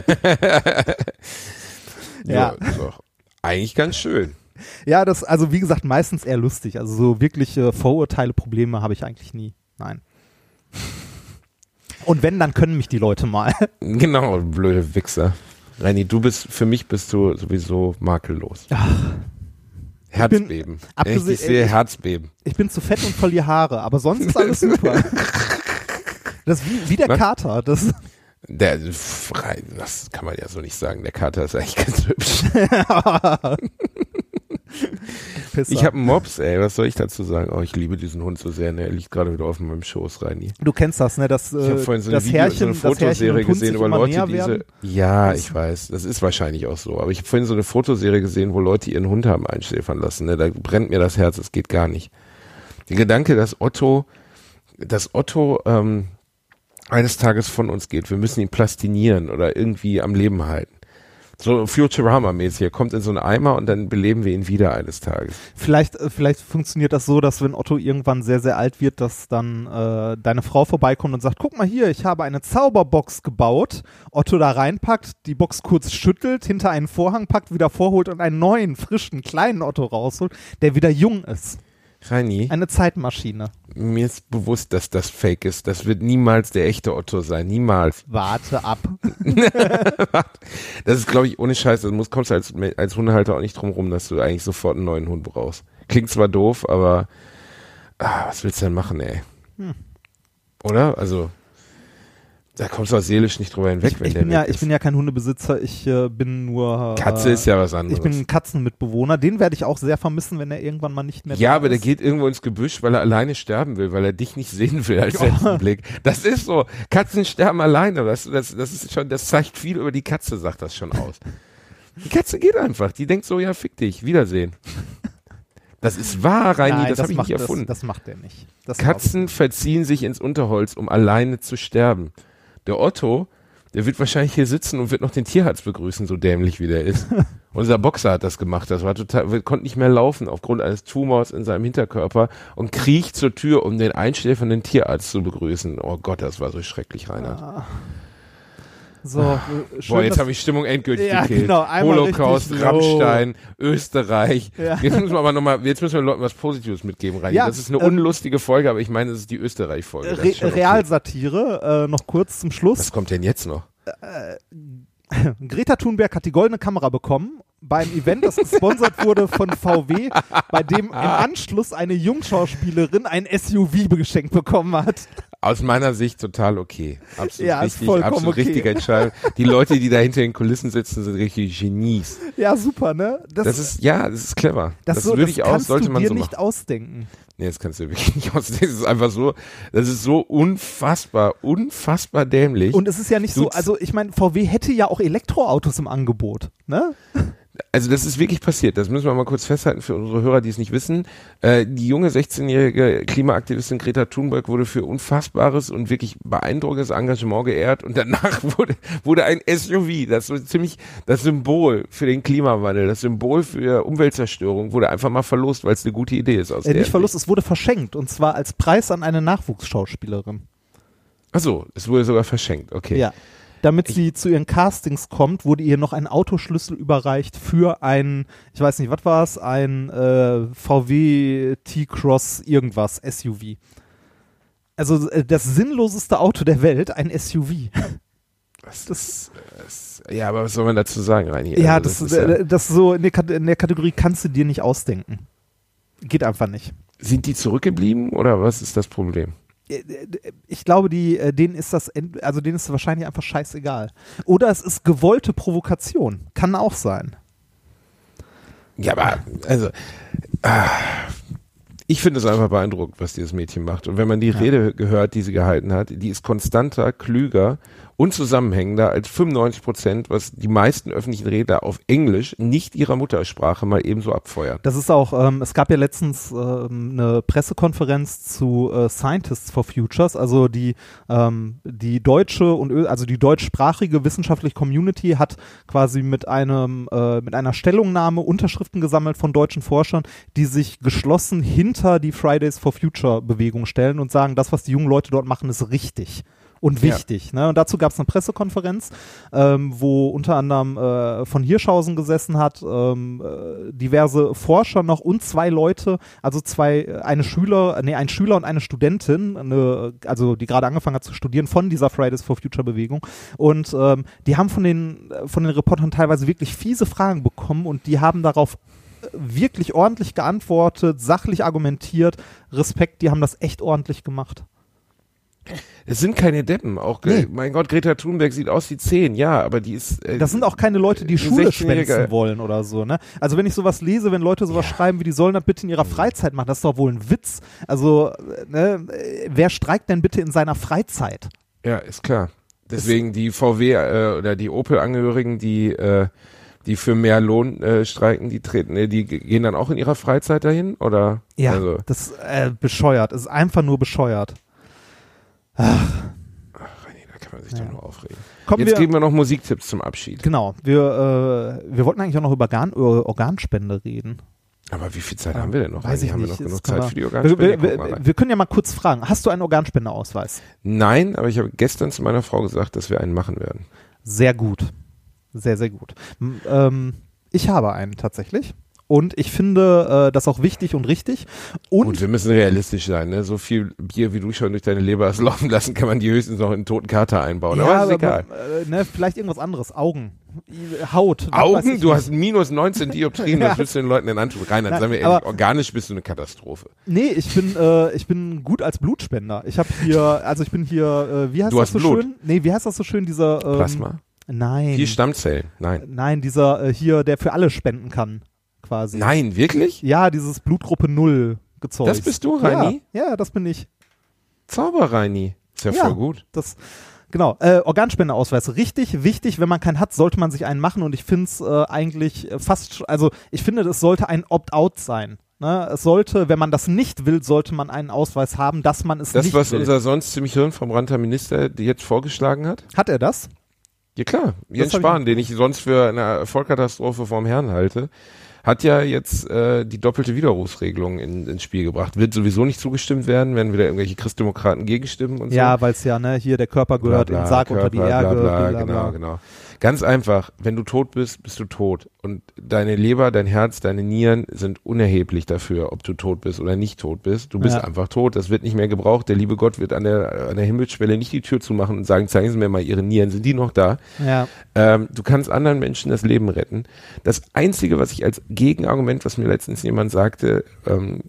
Ja. ist doch eigentlich ganz schön. Ja, das, also wie gesagt, meistens eher lustig, also so wirkliche Vorurteile, Probleme habe ich eigentlich nie. Nein. Und wenn, dann können mich die Leute mal. Genau, blöde Wichser. Reini, du bist, für mich bist du sowieso makellos. Ach, Herzbeben. abgesehen- Echt, ich sehe ich- Herzbeben. ich bin zu fett und verliere Haare, aber sonst ist alles super. Das ist wie, wie der Was? Kater. Das, Der, pff, Rein- das kann man ja so nicht sagen. Der Kater ist eigentlich ganz hübsch. Pisser. Ich habe einen Mops, ey. Was soll ich dazu sagen? Oh, ich liebe diesen Hund so sehr. Ne? Er liegt gerade wieder auf meinem Schoß, Reini. Du kennst das, ne? Das, Ich habe äh, vorhin so eine, das Video, Herrchen, so eine das Herrchen Fotoserie und Hund gesehen sich über immer Leute, näher die diese. werden. Ja, Das- ich weiß. Das ist wahrscheinlich auch so. Aber ich habe vorhin so eine Fotoserie gesehen, wo Leute ihren Hund haben einschläfern lassen. Ne? Da brennt mir das Herz. Das geht gar nicht. Der Gedanke, dass Otto, dass Otto ähm, eines Tages von uns geht. Wir müssen ihn plastinieren oder irgendwie am Leben halten. So Futurama-mäßig. Er kommt in so einen Eimer und dann beleben wir ihn wieder eines Tages. Vielleicht, äh, vielleicht funktioniert das so, dass wenn Otto irgendwann sehr, sehr alt wird, dass dann äh, deine Frau vorbeikommt und sagt, guck mal hier, ich habe eine Zauberbox gebaut. Otto da reinpackt, die Box kurz schüttelt, hinter einen Vorhang packt, wieder vorholt und einen neuen, frischen, kleinen Otto rausholt, der wieder jung ist. Reini, Eine Zeitmaschine. mir ist bewusst, dass das Fake ist. Das wird niemals der echte Otto sein. Niemals. Warte ab. Das ist, glaube ich, ohne Scheiß. Das muss, kommst du als, als Hundehalter auch nicht drum rum, dass du eigentlich sofort einen neuen Hund brauchst. Klingt zwar doof, aber ah, was willst du denn machen, ey? Hm. Oder? Also, da kommst du auch seelisch nicht drüber hinweg, Ich, wenn ich, der bin ja, weg ich ist. bin ja kein Hundebesitzer, ich äh, bin nur. Äh, Katze ist ja was anderes. Ich bin ein Katzenmitbewohner, den werde ich auch sehr vermissen, wenn er irgendwann mal nicht mehr Ja, da aber der ist. geht irgendwo ins Gebüsch, weil er alleine sterben will, weil er dich nicht sehen will als letzten Blick. Das ist so. Katzen sterben alleine. Das, das, das ist schon, das zeigt viel über die Katze, sagt das schon aus. Die Katze geht einfach. Die denkt so, ja, fick dich. Wiedersehen. Das ist wahr, Reini. Nein, das habe ich macht nicht erfunden. Das, das macht er nicht. Das Katzen verziehen sich ins Unterholz, um alleine zu sterben. Der Otto, der wird wahrscheinlich hier sitzen und wird noch den Tierarzt begrüßen, so dämlich wie der ist. Unser Boxer hat das gemacht. Das war total, wir konnten nicht mehr laufen aufgrund eines Tumors in seinem Hinterkörper und kriecht zur Tür, um den einschläfernden Tierarzt zu begrüßen. Oh Gott, das war so schrecklich, Reinhard. Ah. So, äh, schön, Boah, jetzt dass- habe ich Stimmung endgültig Ja, gekillt. genau, einmal Holocaust, richtig low. Rammstein, Österreich. Ja. Jetzt müssen wir aber nochmal, jetzt müssen wir den Leuten was Positives mitgeben, Reini. Ja, das ist eine ähm, unlustige Folge, aber ich meine, das ist die Österreich-Folge. Das Re ist schon okay. Realsatire, äh, noch kurz zum Schluss. Was kommt denn jetzt noch? Greta Thunberg hat die goldene Kamera bekommen beim Event, das gesponsert wurde von V W, bei dem im Anschluss eine Jungschauspielerin ein S U V geschenkt bekommen hat. Aus meiner Sicht total okay. Absolut Ja, ist richtig, vollkommen absolut okay. richtige Entscheidung. Die Leute, die da hinter den Kulissen sitzen, sind richtig Genies. Ja, super, ne? Das ist, ja, das ist clever. das Das, so, würde das ich auch, kannst sollte du man dir so nicht machen. ausdenken. Nee, das kannst du wirklich nicht ausdenken. Das ist einfach so, das ist so unfassbar, unfassbar dämlich. Und es ist ja nicht Du so, also ich meine, V W hätte ja auch Elektroautos im Angebot, ne? also das ist wirklich passiert, das müssen wir mal kurz festhalten für unsere Hörer, die es nicht wissen. Äh, die junge sechzehnjährige Klimaaktivistin Greta Thunberg wurde für unfassbares und wirklich beeindruckendes Engagement geehrt und danach wurde, wurde ein S U V, das so ziemlich das Symbol für den Klimawandel, das Symbol für Umweltzerstörung, wurde einfach mal verlost, weil es eine gute Idee ist. Aus Äh, der nicht verlost, es wurde verschenkt und zwar als Preis an eine Nachwuchsschauspielerin. Ach so, es wurde sogar verschenkt, okay. Ja. Damit sie zu ihren Castings kommt, wurde ihr noch ein Autoschlüssel überreicht für ein, ich weiß nicht, was war es, ein äh, V W T-Cross irgendwas, S U V. Also äh, das sinnloseste Auto der Welt, ein S U V. Das, das, das, ja, aber was soll man dazu sagen, Reini? Ja, also, das, das, ist ja äh, das so in der, Kat- in der Kategorie kannst du dir nicht ausdenken. Geht einfach nicht. Sind die zurückgeblieben oder was ist das Problem? Ich glaube, die, denen ist das, also denen ist es wahrscheinlich einfach scheißegal. Oder es ist gewollte Provokation. Kann auch sein. Ja, aber, also, ah, ich finde es einfach beeindruckend, was dieses Mädchen macht. Und wenn man die Ja. Rede gehört, die sie gehalten hat, die ist konstanter, klüger und zusammenhängender als fünfundneunzig Prozent, was die meisten öffentlichen Redner auf Englisch, nicht ihrer Muttersprache, mal ebenso abfeuern. Das ist auch, ähm, es gab ja letztens ähm, eine Pressekonferenz zu äh, Scientists for Futures, also die, ähm, die deutsche und Ö- also die deutschsprachige wissenschaftliche Community hat quasi mit einem, äh, mit einer Stellungnahme Unterschriften gesammelt von deutschen Forschern, die sich geschlossen hinter die Fridays for Future Bewegung stellen und sagen, das, was die jungen Leute dort machen, ist richtig. Und wichtig. Ja. Ne? Und dazu gab es eine Pressekonferenz, ähm, wo unter anderem äh, von Hirschhausen gesessen hat, ähm, äh, diverse Forscher noch und zwei Leute, also zwei, eine Schüler, nee, ein Schüler und eine Studentin, eine, also die gerade angefangen hat zu studieren von dieser Fridays for Future Bewegung. Und ähm, die haben von den, von den Reportern teilweise wirklich fiese Fragen bekommen und die haben darauf wirklich ordentlich geantwortet, sachlich argumentiert. Respekt, die haben das echt ordentlich gemacht. Es sind keine Deppen, auch, Nee. mein Gott, Greta Thunberg sieht aus wie zehn, ja, aber die ist... Äh, Das sind auch keine Leute, die ein Schule sechzehnjähriger schwänzen wollen oder so, ne? Also wenn ich sowas lese, wenn Leute sowas schreiben, wie die sollen das bitte in ihrer Freizeit machen, das ist doch wohl ein Witz. Also, äh, ne, äh, wer streikt denn bitte in seiner Freizeit? Ja, ist klar. Deswegen die V W äh, oder die Opel-Angehörigen, die äh, die für mehr Lohn äh, streiken, die treten, äh, die g- gehen dann auch in ihrer Freizeit dahin, oder? Ja, Also, das ist äh, bescheuert. Es ist einfach nur bescheuert. ach, Reini, da kann man sich Ja. doch nur aufregen. Kommen Jetzt wir, geben wir noch Musiktipps zum Abschied. genau, wir, äh, wir wollten eigentlich auch noch über Organ, über Organspende reden. Aber wie viel Zeit haben wir denn noch? Weiß Reini? ich haben nicht. wir noch Das genug kann Zeit man- für die Wir, Organspende? wir, Guck mal wir, rein. wir können ja mal kurz fragen, hast du einen Organspendeausweis? Nein, aber ich habe gestern zu meiner Frau gesagt, dass wir einen machen werden. Sehr gut. Sehr, sehr gut. M- Ähm, ich habe einen tatsächlich. Und ich finde äh, das auch wichtig und richtig. Und Gut, wir müssen realistisch sein, ne? So viel Bier, wie du schon durch deine Leber hast laufen lassen, kann man die höchstens noch in einen toten Kater einbauen. aber ist egal. äh, ne, vielleicht irgendwas anderes. Augen. I- Haut. was weiß Augen? ich Du nicht. hast minus neunzehn Dioptrien, Ja. was willst du den Leuten denn antun? Reinhard, Nein, sagen wir aber- ehrlich, organisch bist du eine Katastrophe. Nee, ich bin, äh, ich bin gut als Blutspender. Ich habe hier, also ich bin hier, äh, wie heißt Du das hast so Blut. schön? Nee, wie heißt das so schön, dieser ähm, Plasma? Nein. Vier Stammzellen? Nein. Nein, dieser äh, hier, der für alle spenden kann, quasi. Nein, wirklich? Ja, dieses Blutgruppe null gezeugt. Das bist du, Reini? Ja, ja, das bin ich. Zauber-Reini. Ist ja, Ja. voll gut. Das, genau, äh, Organspendeausweis, richtig wichtig, wenn man keinen hat, sollte man sich einen machen und ich finde es äh, eigentlich fast, sch- also ich finde, es sollte ein Opt-out sein. Ne? Es sollte, wenn man das nicht will, sollte man einen Ausweis haben, dass man es Das, nicht was will. unser sonst ziemlich hirnverbrannter Minister dir jetzt vorgeschlagen hat? Hat er das? Ja klar, Jens hab ich- Spahn, den ich sonst für eine Vollkatastrophe vorm Herrn halte, hat ja jetzt äh, die doppelte Widerrufsregelung in, ins Spiel gebracht. Wird sowieso nicht zugestimmt werden, wenn wieder irgendwelche Christdemokraten gegenstimmen und so. Ja, weil es ja, ne, hier der Körper gehört Bla, bla, in den Sarg Körper, unter die Erde. Bla, bla, bla, bla. genau, genau. Ganz einfach, wenn du tot bist, bist du tot. Und deine Leber, dein Herz, deine Nieren sind unerheblich dafür, ob du tot bist oder nicht tot bist. Du bist Ja. einfach tot, das wird nicht mehr gebraucht. Der liebe Gott wird an der, an der Himmelsschwelle nicht die Tür zumachen und sagen, zeigen Sie mir mal Ihre Nieren, sind die noch da? Ja. Ähm, du kannst anderen Menschen das Leben retten. Das Einzige, was ich als Gegenargument, was mir letztens jemand sagte, ähm,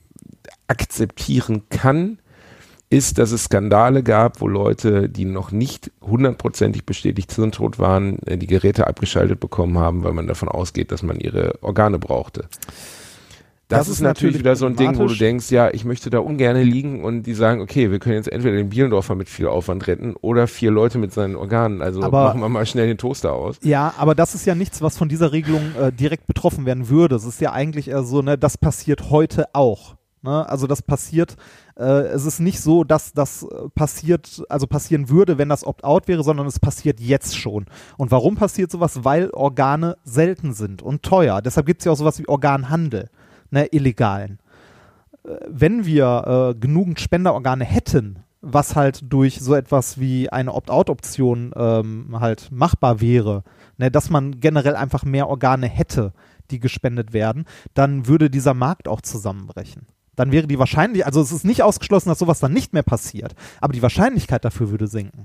akzeptieren kann, ist, dass es Skandale gab, wo Leute, die noch nicht hundertprozentig bestätigt hirntot waren, äh, die Geräte abgeschaltet bekommen haben, weil man davon ausgeht, dass man ihre Organe brauchte. Das, das ist, ist natürlich wieder so ein Ding, wo du denkst, ja, ich möchte da ungern liegen und die sagen, okay, wir können jetzt entweder den Bielendorfer mit viel Aufwand retten oder vier Leute mit seinen Organen, also aber, machen wir mal schnell den Toaster aus. Ja, aber das ist ja nichts, was von dieser Regelung äh, direkt betroffen werden würde. Es ist ja eigentlich eher so, ne, das passiert heute auch. Ne? Also das passiert, äh, es ist nicht so, dass das passiert, also passieren würde, wenn das Opt-out wäre, sondern es passiert jetzt schon. Und warum passiert sowas? Weil Organe selten sind und teuer. Deshalb gibt es ja auch sowas wie Organhandel, ne, illegalen. Äh, wenn wir äh, genügend Spenderorgane hätten, was halt durch so etwas wie eine Opt-out-Option ähm, halt machbar wäre, ne, dass man generell einfach mehr Organe hätte, die gespendet werden, dann würde dieser Markt auch zusammenbrechen. Dann wäre die Wahrscheinlichkeit, also es ist nicht ausgeschlossen, dass sowas dann nicht mehr passiert, aber die Wahrscheinlichkeit dafür würde sinken.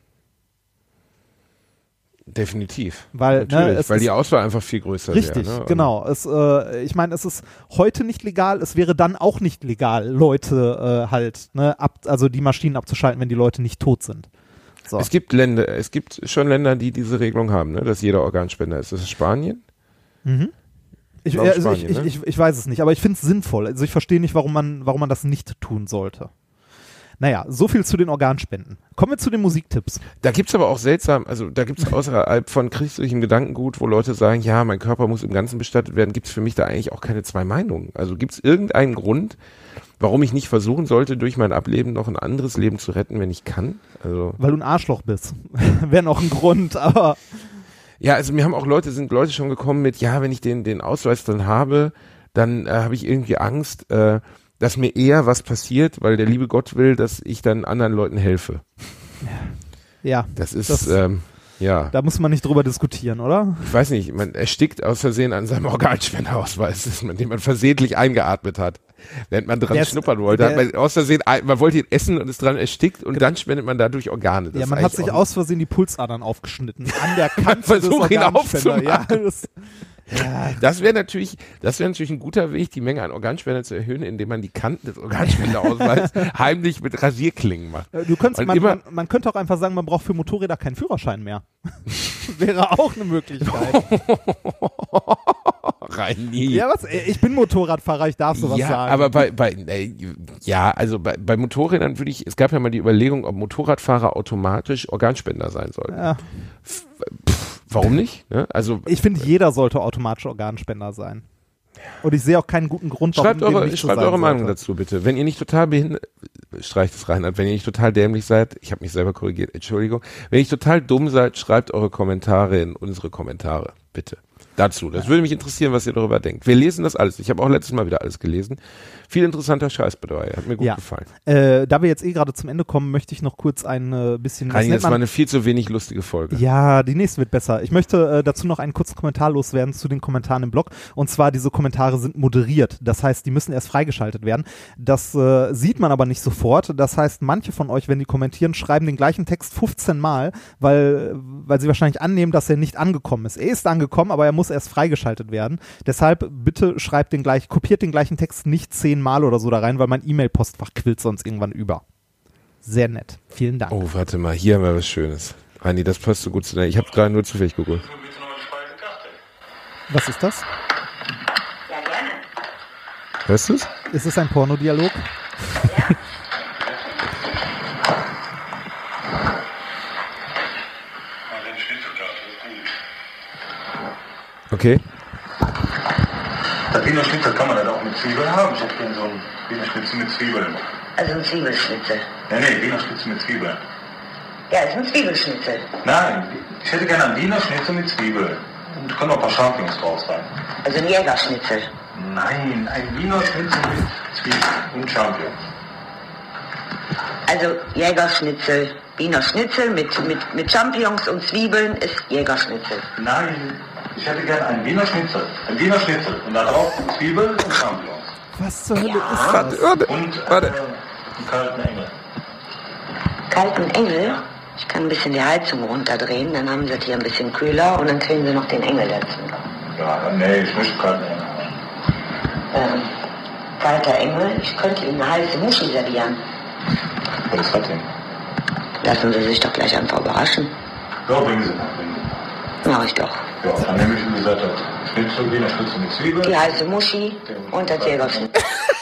Definitiv. Weil, Natürlich, ne, es weil ist, die Auswahl einfach viel größer wäre. Richtig, ne? genau. Es, äh, ich meine, es ist heute nicht legal, es wäre dann auch nicht legal, Leute äh, halt, ne, ab, also die Maschinen abzuschalten, wenn die Leute nicht tot sind. So. Es gibt Länder, es gibt schon Länder, die diese Regelung haben, ne, dass jeder Organspender ist. Das ist Spanien? Mhm. Ich, ja, also Spanien, ich, ne? ich, ich, ich weiß es nicht, aber ich finde es sinnvoll. Also ich verstehe nicht, warum man, warum man das nicht tun sollte. Naja, so viel zu den Organspenden. Kommen wir zu den Musiktipps. Da gibt's aber auch seltsam, also da gibt's außerhalb von christlichem Gedankengut, wo Leute sagen, ja, mein Körper muss im Ganzen bestattet werden, gibt's für mich da eigentlich auch keine zwei Meinungen. Also gibt's irgendeinen Grund, warum ich nicht versuchen sollte, durch mein Ableben noch ein anderes Leben zu retten, wenn ich kann? Also weil du ein Arschloch bist. Wäre noch ein Grund, aber... Ja, also mir haben auch Leute, sind Leute schon gekommen mit, ja, wenn ich den, den Ausweis dann habe, dann äh, habe ich irgendwie Angst, äh, dass mir eher was passiert, weil der liebe Gott will, dass ich dann anderen Leuten helfe. Ja. Das ist, das, ähm, ja. Da muss man nicht drüber diskutieren, oder? Ich weiß nicht, man erstickt aus Versehen an seinem Organspenderausweis, den man versehentlich eingeatmet hat. Während man dran der schnuppern wollte, der, hat man aus Versehen, man wollte ihn essen und ist dran erstickt und dann spendet man dadurch Organe. Das ja, man hat sich aus Versehen die Pulsadern aufgeschnitten. An der Kante Versuch, des ihn aufzumachen. Ja, das, ja. das wäre natürlich, das wäre natürlich ein guter Weg, die Menge an Organspender zu erhöhen, indem man die Kanten des Organspenderausweises heimlich mit Rasierklingen macht. Du könntest, man, man, man könnte auch einfach sagen, man braucht für Motorräder keinen Führerschein mehr. Wäre auch eine Möglichkeit. Rein nie. Ja, was? Ich bin Motorradfahrer, ich darf sowas ja, sagen. aber bei, bei äh, ja, also bei, bei Motorrädern würde ich, es gab ja mal die Überlegung, ob Motorradfahrer automatisch Organspender sein sollten. Ja. Pff, pff, warum nicht? Ne? Also ich finde, jeder sollte automatisch Organspender sein. Und ich sehe auch keinen guten Grund, warum schreibt eure, nicht so schreibt sein eure Meinung sollte. dazu bitte. Wenn ihr nicht total behindert, streicht es rein, wenn ihr nicht total dämlich seid, ich habe mich selber korrigiert, Entschuldigung. Wenn ihr nicht total dumm seid, schreibt eure Kommentare in unsere Kommentare, bitte. Dazu. Das würde mich interessieren, was ihr darüber denkt. Wir lesen das alles. Ich habe auch letztes Mal wieder alles gelesen. Viel interessanter Scheiß dabei. Hat mir gut ja. gefallen. Äh, da wir jetzt eh gerade zum Ende kommen, möchte ich noch kurz ein äh, bisschen... Reini, das war eine viel zu wenig lustige Folge. Ja, die nächste wird besser. Ich möchte äh, dazu noch einen kurzen Kommentar loswerden zu den Kommentaren im Blog. Und zwar, diese Kommentare sind moderiert. Das heißt, die müssen erst freigeschaltet werden. Das äh, sieht man aber nicht sofort. Das heißt, manche von euch, wenn die kommentieren, schreiben den gleichen Text fünfzehn Mal, weil, weil sie wahrscheinlich annehmen, dass er nicht angekommen ist. Er ist angekommen, aber er muss erst freigeschaltet werden. Deshalb bitte schreibt den gleich, kopiert den gleichen Text nicht zehn Mal oder so da rein, weil mein E-Mail-Postfach quillt sonst irgendwann über. Sehr nett. Vielen Dank. Oh, warte mal, hier haben wir was Schönes. Reini, das passt so gut zu dir. Ich habe gerade nur zufällig gegoogelt. Was ist das? Ja, gerne. Hörst du es? Ist es ein Pornodialog? Ja. Okay. Das Wiener Schnitzel kann man dann auch mit Zwiebeln haben. Ich hätte gerne so ein Wiener Schnitzel mit Zwiebeln. Also ein Zwiebelschnitzel. Nee, nee, Wiener Schnitzel mit Zwiebeln. Ja, ist ein Zwiebelschnitzel. Nein, ich hätte gerne ein Wiener Schnitzel mit Zwiebeln. Und können auch ein paar Champignons drauf sein. Also ein Jägerschnitzel. Nein, ein Wiener Schnitzel mit Zwiebeln und Champignons. Also Jägerschnitzel. Wiener Schnitzel mit, mit, mit Champignons und Zwiebeln ist Jägerschnitzel. Nein, ich hätte gerne einen Wiener Schnitzel. Ein Wiener Schnitzel. Und da drauf Zwiebeln und Champignons. Was zur Hölle Ja. ist Warte, das? warte, Und warte. Äh, einen kalten Engel. Kalten Engel. Ich kann ein bisschen die Heizung runterdrehen, dann haben sie es hier ein bisschen kühler und dann kriegen sie noch den Engel dazu. Ja, nee, ich möchte kalten Engel haben. Ähm, kalter Engel, ich könnte Ihnen eine heiße Muschi servieren. Was ist das denn? Lassen Sie sich doch gleich einfach überraschen. Ja, bringen Sie mal, bringen Sie mal. Mach ich doch. Ja, dann nehme ich, wie gesagt, das Schnitzel, Wiener Schnitzel mit Zwiebeln. Die heiße Muschi und das Jägerschnitzel.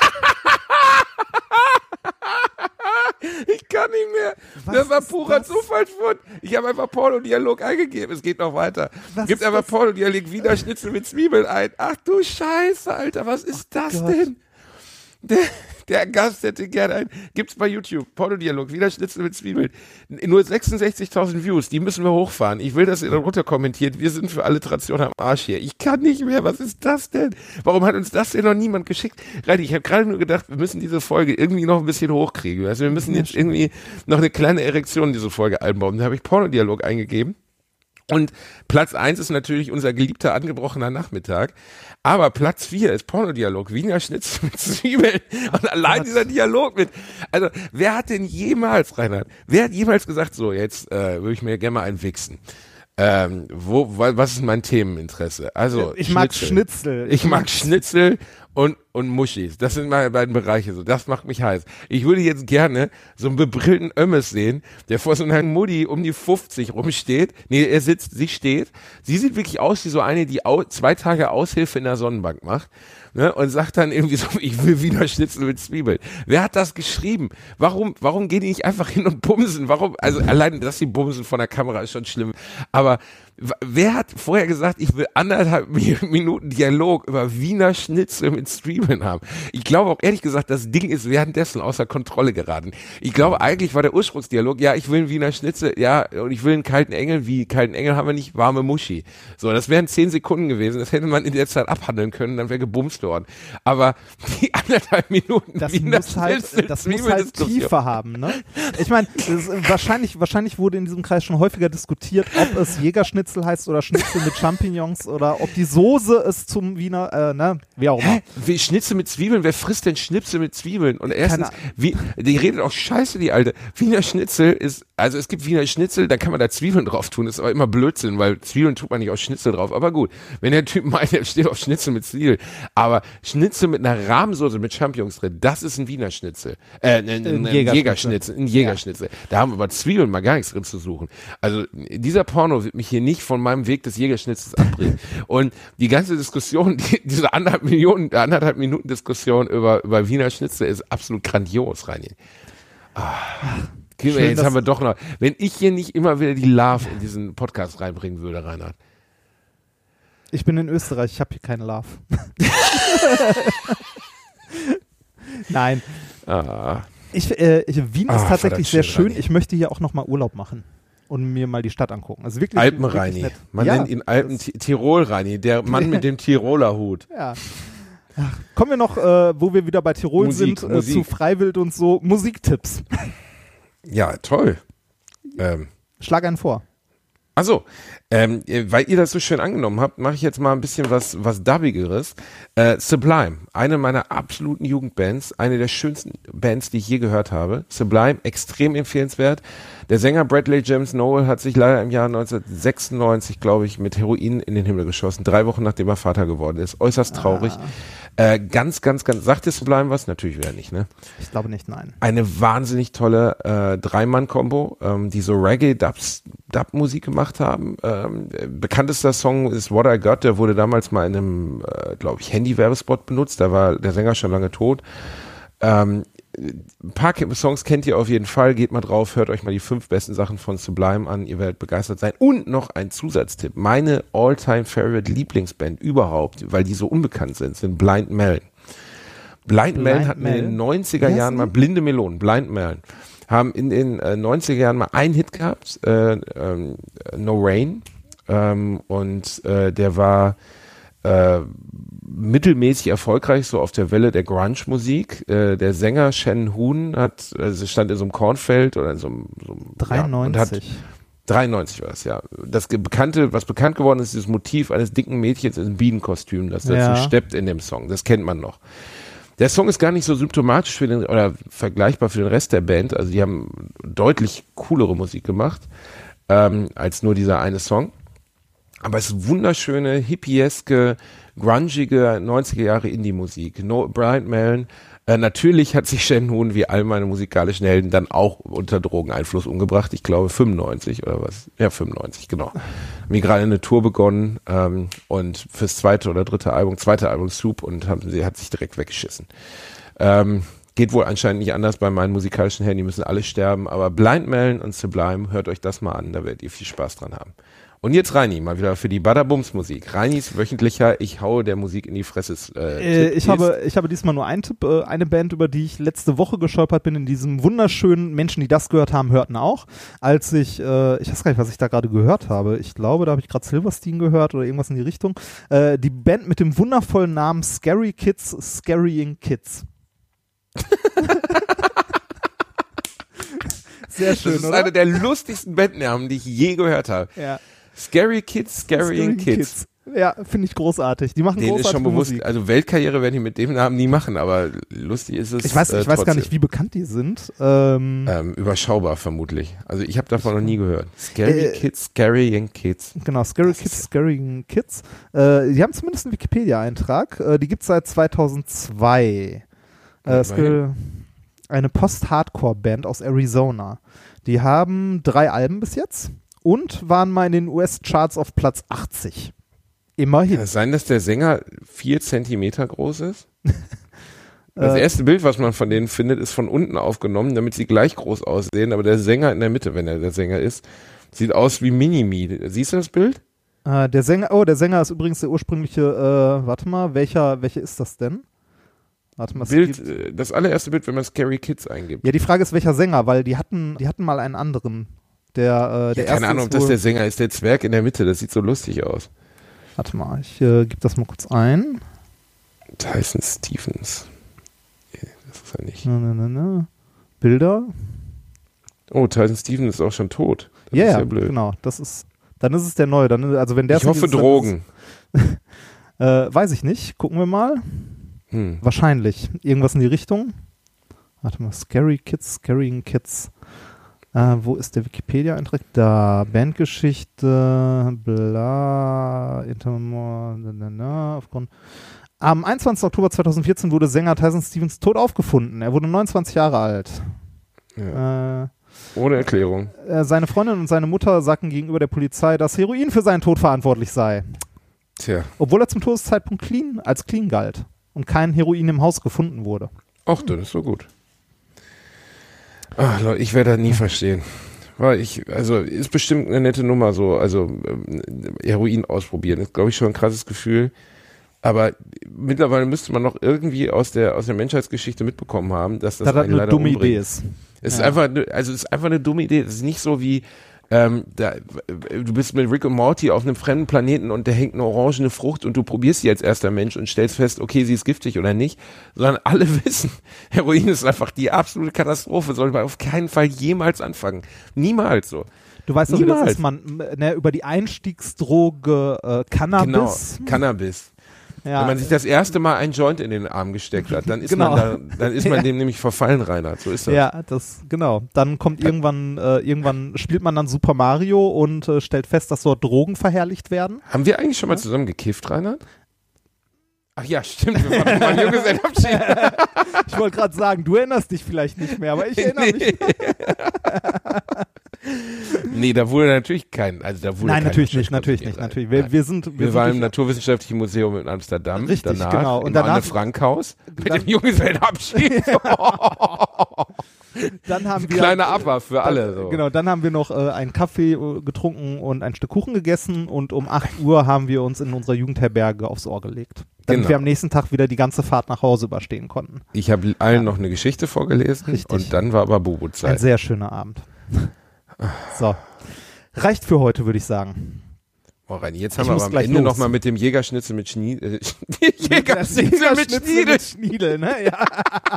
Ich kann nicht mehr. Was das war ist purer das? Zufallsfund. Ich habe einfach Porno-Dialog eingegeben. Es geht noch weiter. Was Gibt ist einfach das? Porno-Dialog, Wiener Schnitzel mit Zwiebeln ein. Ach du Scheiße, Alter, was ist das Gott. denn? Der, der Gast hätte gerne ein. Gibt's bei YouTube. Pornodialog, Wiener Schnitzel mit Zwiebeln. Nur sechsundsechzigtausend Views. Die müssen wir hochfahren. Ich will, dass ihr darunter kommentiert. Wir sind für Alliteration am Arsch hier. Ich kann nicht mehr. Was ist das denn? Warum hat uns das denn noch niemand geschickt? Reini, ich habe gerade nur gedacht, wir müssen diese Folge irgendwie noch ein bisschen hochkriegen. Also wir müssen jetzt irgendwie noch eine kleine Erektion in diese Folge einbauen. Da habe ich Pornodialog eingegeben. Und Platz eins ist natürlich unser geliebter angebrochener Nachmittag. Aber Platz vier ist Pornodialog, Wiener Schnitzel mit Zwiebeln. Und allein Gott. dieser Dialog mit, also wer hat denn jemals, Reinhard, wer hat jemals gesagt, so jetzt äh, würde ich mir gerne mal einen wichsen. Ähm, wo, was ist mein Themeninteresse? Also Ich mag Schnitzel. Ich mag Schnitzel und und Muschis. Das sind meine beiden Bereiche. So, das macht mich heiß. Ich würde jetzt gerne so einen bebrillten Ömmes sehen, der vor so einer Mutti um die fünfzig rumsteht. Nee, er sitzt, sie steht. Sie sieht wirklich aus wie so eine, die au- zwei Tage Aushilfe in der Sonnenbank macht. Ne, und sagt dann irgendwie so, ich will Wiener Schnitzel mit Zwiebeln. Wer hat das geschrieben? Warum, warum gehen die nicht einfach hin und bumsen? Warum, also allein, dass die bumsen von der Kamera ist schon schlimm. Aber w- wer hat vorher gesagt, ich will anderthalb Minuten Dialog über Wiener Schnitzel mit Zwiebeln haben? Ich glaube auch ehrlich gesagt, das Ding ist währenddessen außer Kontrolle geraten. Ich glaube, eigentlich war der Ursprungsdialog, ja, ich will einen Wiener Schnitzel, ja, und ich will einen kalten Engel. Wie kalten Engel haben wir nicht? Warme Muschi. So, das wären zehn Sekunden gewesen. Das hätte man in der Zeit abhandeln können, dann wäre gebumst worden. Aber die anderthalb Minuten Das Wiener muss halt, Schnitzel, das muss halt Zwiebeln- Tiefe haben, ne? Ich meine, wahrscheinlich, wahrscheinlich wurde in diesem Kreis schon häufiger diskutiert, ob es Jägerschnitzel heißt oder Schnitzel mit Champignons oder ob die Soße es zum Wiener, äh, ne, wie auch immer. Hä? Wie Schnitzel mit Zwiebeln? Wer frisst denn Schnitzel mit Zwiebeln? Und erstens, wie, die redet auch scheiße, die Alte. Wiener Schnitzel ist, also es gibt Wiener Schnitzel, da kann man da Zwiebeln drauf tun. Das ist aber immer Blödsinn, weil Zwiebeln tut man nicht auf Schnitzel drauf. Aber gut, wenn der Typ meint, er steht auf Schnitzel mit Zwiebeln. Aber Schnitzel mit einer Rahmsoße mit Champignons drin, das ist ein Wiener Schnitzel. Äh, ein, ein, ein, ein Jägerschnitzel. Jägerschnitzel. Ein Jägerschnitzel. Da haben aber Zwiebeln mal gar nichts drin zu suchen. Also dieser Porno wird mich hier nicht von meinem Weg des Jägerschnitzels abbringen. Und die ganze Diskussion, die, diese anderthalb Millionen, anderthalb Minuten Diskussion über, über Wiener Schnitzel ist absolut grandios, Reini. Ah. Okay, Schön, jetzt dass- haben wir doch noch, wenn ich hier nicht immer wieder die Love in diesen Podcast reinbringen würde, Reinhard. Ich bin in Österreich, ich habe hier keine Love. Nein. Ah. Ich, äh, ich, Wien Ah, ist tatsächlich verdammt sehr schön, schön. Reini. Ich möchte hier auch nochmal Urlaub machen und mir mal die Stadt angucken. Also wirklich, Alpenreini. wirklich nett. Man Ja, nennt ihn Alpen Tirol-Reini, der Mann mit dem Tiroler Hut. Ja. Ach, kommen wir noch, äh, wo wir wieder bei Tirol Musik, sind, äh, Musik. zu Freiwild und so, Musiktipps. Ja, toll. Ähm, Schlag einen vor. Also, ähm, weil ihr das so schön angenommen habt, mache ich jetzt mal ein bisschen was, was Dubbigeres. Äh, Sublime, eine meiner absoluten Jugendbands, eine der schönsten Bands, die ich je gehört habe. Sublime, extrem empfehlenswert. Der Sänger Bradley James Noel hat sich leider im Jahr neunzehnhundertsechsundneunzig, glaube ich, mit Heroin in den Himmel geschossen, drei Wochen nachdem er Vater geworden ist. Äußerst traurig. Ah. Äh, ganz, ganz, ganz, sagt dir Sublime was? Natürlich wieder nicht, ne? Ich glaube nicht, nein. Eine wahnsinnig tolle äh, Dreimann-Kombo, ähm, die so Reggae-Dub-Musik gemacht haben. Ähm, bekanntester Song ist What I Got, der wurde damals mal in einem, äh, glaube ich, Handy-Werbespot benutzt, da war der Sänger schon lange tot. Ähm, ein paar Ke- Songs kennt ihr auf jeden Fall, geht mal drauf, hört euch mal die fünf besten Sachen von Sublime an, ihr werdet begeistert sein. Und noch ein Zusatztipp, meine all-time-favorite Lieblingsband überhaupt, weil die so unbekannt sind, sind Blind Melon. Blind, Blind Melon hatten in Melon? den neunziger Wie Jahren heißen mal, die? Blinde Melonen, Blind Melon, haben in den äh, neunziger Jahren mal einen Hit gehabt, äh, ähm, No Rain, ähm, und äh, der war äh, mittelmäßig erfolgreich, so auf der Welle der Grunge-Musik. Äh, der Sänger Shannon Hoon hat, also stand in so einem Kornfeld oder in so einem, so einem dreiundneunzig. Ja, und hat, dreiundneunzig war das, ja. Das ge- bekannte, was bekannt geworden ist, dieses Motiv eines dicken Mädchens in einem Bienenkostüm, das dazu Ja. steppt in dem Song. Das kennt man noch. Der Song ist gar nicht so symptomatisch für den, oder vergleichbar für den Rest der Band. Also die haben deutlich coolere Musik gemacht, ähm, als nur dieser eine Song. Aber es ist wunderschöne, hippieske, grungige neunziger Jahre Indie-Musik. No, Blind Melon, Äh, natürlich hat sich Shen Hun wie all meine musikalischen Helden dann auch unter Drogeneinfluss umgebracht. Ich glaube fünfundneunzig oder was? Ja, fünfundneunzig, genau. Haben wir gerade eine Tour begonnen ähm, und fürs zweite oder dritte Album, zweite Album Soup und haben, sie hat sich direkt weggeschissen. Ähm, geht wohl anscheinend nicht anders bei meinen musikalischen Helden, die müssen alle sterben, aber Blind Melon und Sublime, hört euch das mal an, da werdet ihr viel Spaß dran haben. Und jetzt Reini, mal wieder für die Badabums-Musik. Reinis wöchentlicher Ich haue der Musik in die Fresse. Äh, äh, ich, habe, ich habe diesmal nur einen Tipp, äh, eine Band, über die ich letzte Woche gestolpert bin, in diesem wunderschönen Menschen, die das gehört haben, hörten auch. Als ich, äh, ich weiß gar nicht, was ich da gerade gehört habe. Ich glaube, da habe ich gerade Silverstein gehört oder irgendwas in die Richtung. Äh, die Band mit dem wundervollen Namen Scary Kids, Scarying Kids. Sehr schön, das ist oder? eine der lustigsten Bandnamen, die ich je gehört habe. Ja. Scary Kids, Scarying Kids. Kids. Ja, finde ich großartig. Die machen Denen großartige ist schon bewusst, Musik. also Weltkarriere werden die mit dem Namen nie machen, aber lustig ist es. Ich weiß, äh, ich weiß gar trotzdem. nicht, wie bekannt die sind. Ähm, Ähm, überschaubar vermutlich. Also ich habe davon noch nie gehört. Scary Äh, Kids, Scarying Kids. Genau, Scary Das Kids, ist- Scarying Kids. Äh, die haben zumindest einen Wikipedia-Eintrag. Äh, die gibt es seit zweitausendzwei. Äh, Scary, eine Post-Hardcore-Band aus Arizona. Die haben drei Alben bis jetzt und waren mal in den U S-Charts auf Platz achtzig. Immerhin. Kann es sein, dass der Sänger vier Zentimeter groß ist? Das Äh, erste Bild, was man von denen findet, ist von unten aufgenommen, damit sie gleich groß aussehen, aber der Sänger in der Mitte, wenn er der Sänger ist, sieht aus wie Mini-Me. Siehst du das Bild? Äh, der Sänger, oh, der Sänger ist übrigens der ursprüngliche, äh, warte mal, welcher, welcher ist das denn? Warte mal, es Bild, gibt- äh, das allererste Bild, wenn man Scary Kids eingibt. Ja, die Frage ist, welcher Sänger, weil die hatten, die hatten mal einen anderen. Der, äh, der Ja, erste keine Ahnung, ist ob das wohl- der Sänger ist, der Zwerg in der Mitte, das sieht so lustig aus. Warte mal, ich äh, gebe das mal kurz ein. Tyson Stevens. Nee, das ist er nicht. Na, na, na, na. Bilder. Oh, Tyson Stevens ist auch schon tot. Das Ja, ist ja, ja blöd. genau. Das ist, dann ist es der neue. Dann, also wenn der Ich hoffe ist, dann Drogen. Ist, äh, weiß ich nicht. Gucken wir mal. Hm. Wahrscheinlich. Irgendwas in die Richtung. Warte mal, Scary Kids, Scarying Kids. Äh, wo ist der Wikipedia-Eintrag? Da, Bandgeschichte, bla, Intermor, na, na, na, aufgrund. Am einundzwanzigsten Oktober zweitausendvierzehn wurde Sänger Tyson Stevens tot aufgefunden. Er wurde neunundzwanzig Jahre alt. Ja. Äh, Ohne Erklärung. äh, seine Freundin und seine Mutter sagten gegenüber der Polizei, dass Heroin für seinen Tod verantwortlich sei. Tja. Obwohl er zum Todeszeitpunkt clean, als clean galt und kein Heroin im Haus gefunden wurde. Ach, das ist so gut. Ach, Leute, ich werde das nie verstehen. Weil ich, also, ist bestimmt eine nette Nummer so, also, ähm, Heroin ausprobieren, ist, glaube ich, schon ein krasses Gefühl. Aber mittlerweile müsste man noch irgendwie aus der, aus der Menschheitsgeschichte mitbekommen haben, dass das Da das einen eine leider dumme umbringt. Idee ist. Es ist Ja. einfach, ne- also, es ist einfach eine dumme Idee. Es ist nicht so wie, ähm, da, du bist mit Rick und Morty auf einem fremden Planeten und da hängt eine orangene Frucht und du probierst sie als erster Mensch und stellst fest, okay, sie ist giftig oder nicht, sondern alle wissen, Heroin ist einfach die absolute Katastrophe, sollte man auf keinen Fall jemals anfangen. Niemals so. Du weißt doch, wie das Niemals. ist, man, ne, über die Einstiegsdroge äh, Cannabis. Genau, Cannabis. Ja, Wenn man sich das erste Mal ein Joint in den Arm gesteckt hat, dann ist Genau. man da, dann ist man Ja. dem nämlich verfallen, Reinhard. So ist das. ja, das, genau. Dann kommt irgendwann, äh, irgendwann spielt man dann Super Mario und äh, stellt fest, dass dort Drogen verherrlicht werden. Haben wir eigentlich schon mal zusammen gekifft, Reinhard? Ach ja, stimmt. Wir waren mal Junggesellenabschied. Ich wollte gerade sagen, du erinnerst dich vielleicht nicht mehr, aber ich erinnere mich. Nee, da wurde natürlich kein, also da wurde Nein, keine natürlich nicht, Schrift natürlich konsumiert, nicht, nein. natürlich. Wir, Nein. wir sind, wir, Wir sind waren im durch- Naturwissenschaftlichen Museum in Amsterdam. Richtig, danach, genau. Und im danach- Anne-Frank-Haus mit dann- dem Junggesellenabschied. dann haben wir Kleiner Abwahr für alle. So. Genau, dann haben wir noch äh, einen Kaffee äh, getrunken und ein Stück Kuchen gegessen und um acht Uhr haben wir uns in unserer Jugendherberge aufs Ohr gelegt. Damit Genau. wir am nächsten Tag wieder die ganze Fahrt nach Hause überstehen konnten. Ich habe allen Ja. noch eine Geschichte vorgelesen Richtig. und dann war aber Ein Bobo-Zeit. sehr schöner Abend. So. Reicht für heute, würde ich sagen. Oh, Reini, jetzt Ich haben wir muss aber am gleich Ende los. nochmal mit dem Jägerschnitzel mit Schniedel. Äh, Jägerschnitzel Das mit Schnitzel Schniedel. mit Schniedel, ne? Ja.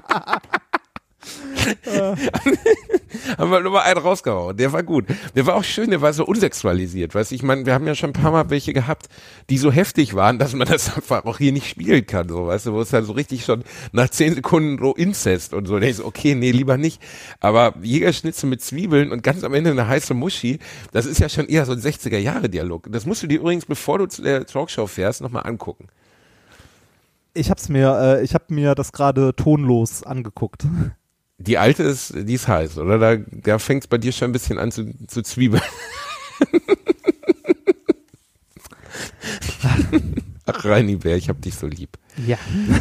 Haben wir nur mal einen rausgehauen. Der war gut. Der war auch schön, der war so unsexualisiert. Weißt du, ich meine, wir haben ja schon ein paar Mal welche gehabt, die so heftig waren, dass man das einfach auch hier nicht spielen kann, so, weißt du, wo es dann so richtig schon nach zehn Sekunden so Inzest und so. Da ist so, okay, nee, lieber nicht. Aber Jägerschnitzel mit Zwiebeln und ganz am Ende eine heiße Muschi, das ist ja schon eher so ein sechziger-Jahre-Dialog. Das musst du dir übrigens, bevor du zu der Talkshow fährst, nochmal angucken. Ich hab's mir, äh, ich hab mir das gerade tonlos angeguckt. Die alte ist, die ist heiß, oder? Da, da fängt es bei dir schon ein bisschen an zu, zu zwiebeln. Ach, Reini Bär, ich hab dich so lieb. Ja.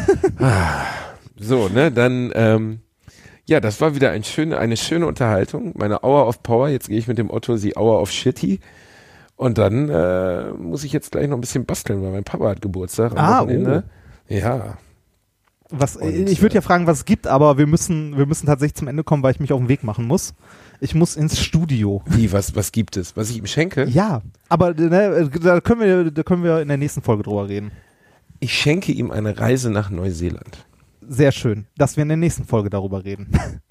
So, ne, dann, ähm, ja, das war wieder ein schöne, eine schöne Unterhaltung. Meine Hour of Power, jetzt gehe ich mit dem Otto die Hour of Shitty. Und dann äh, muss ich jetzt gleich noch ein bisschen basteln, weil mein Papa hat Geburtstag am Ah, Wochenende. oh. Ja. Was, Und, ich würde ja fragen, was es gibt, aber wir müssen, wir müssen tatsächlich zum Ende kommen, weil ich mich auf den Weg machen muss. Ich muss ins Studio. Wie, was, was gibt es? Was ich ihm schenke? Ja, aber ne, da können wir, da können wir in der nächsten Folge drüber reden. Ich schenke ihm eine Reise nach Neuseeland. Sehr schön, dass wir in der nächsten Folge darüber reden.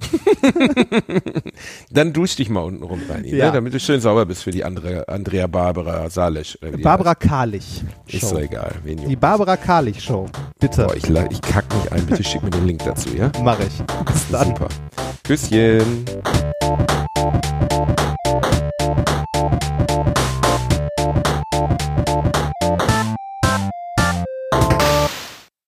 Dann dusch dich mal unten rum, Reini, Ja. ne? Damit du schön sauber bist für die andere Andrea Barbara Salisch. oder wie die Barbara heißt. Kalich Ist Show. so egal. Wen Die juckt's? Barbara Kalich Show. Bitte. Boah, ich, la- ich kack mich ein. Bitte schick mir den Link dazu, ja? Mach ich. Bis dann. Super. Küsschen.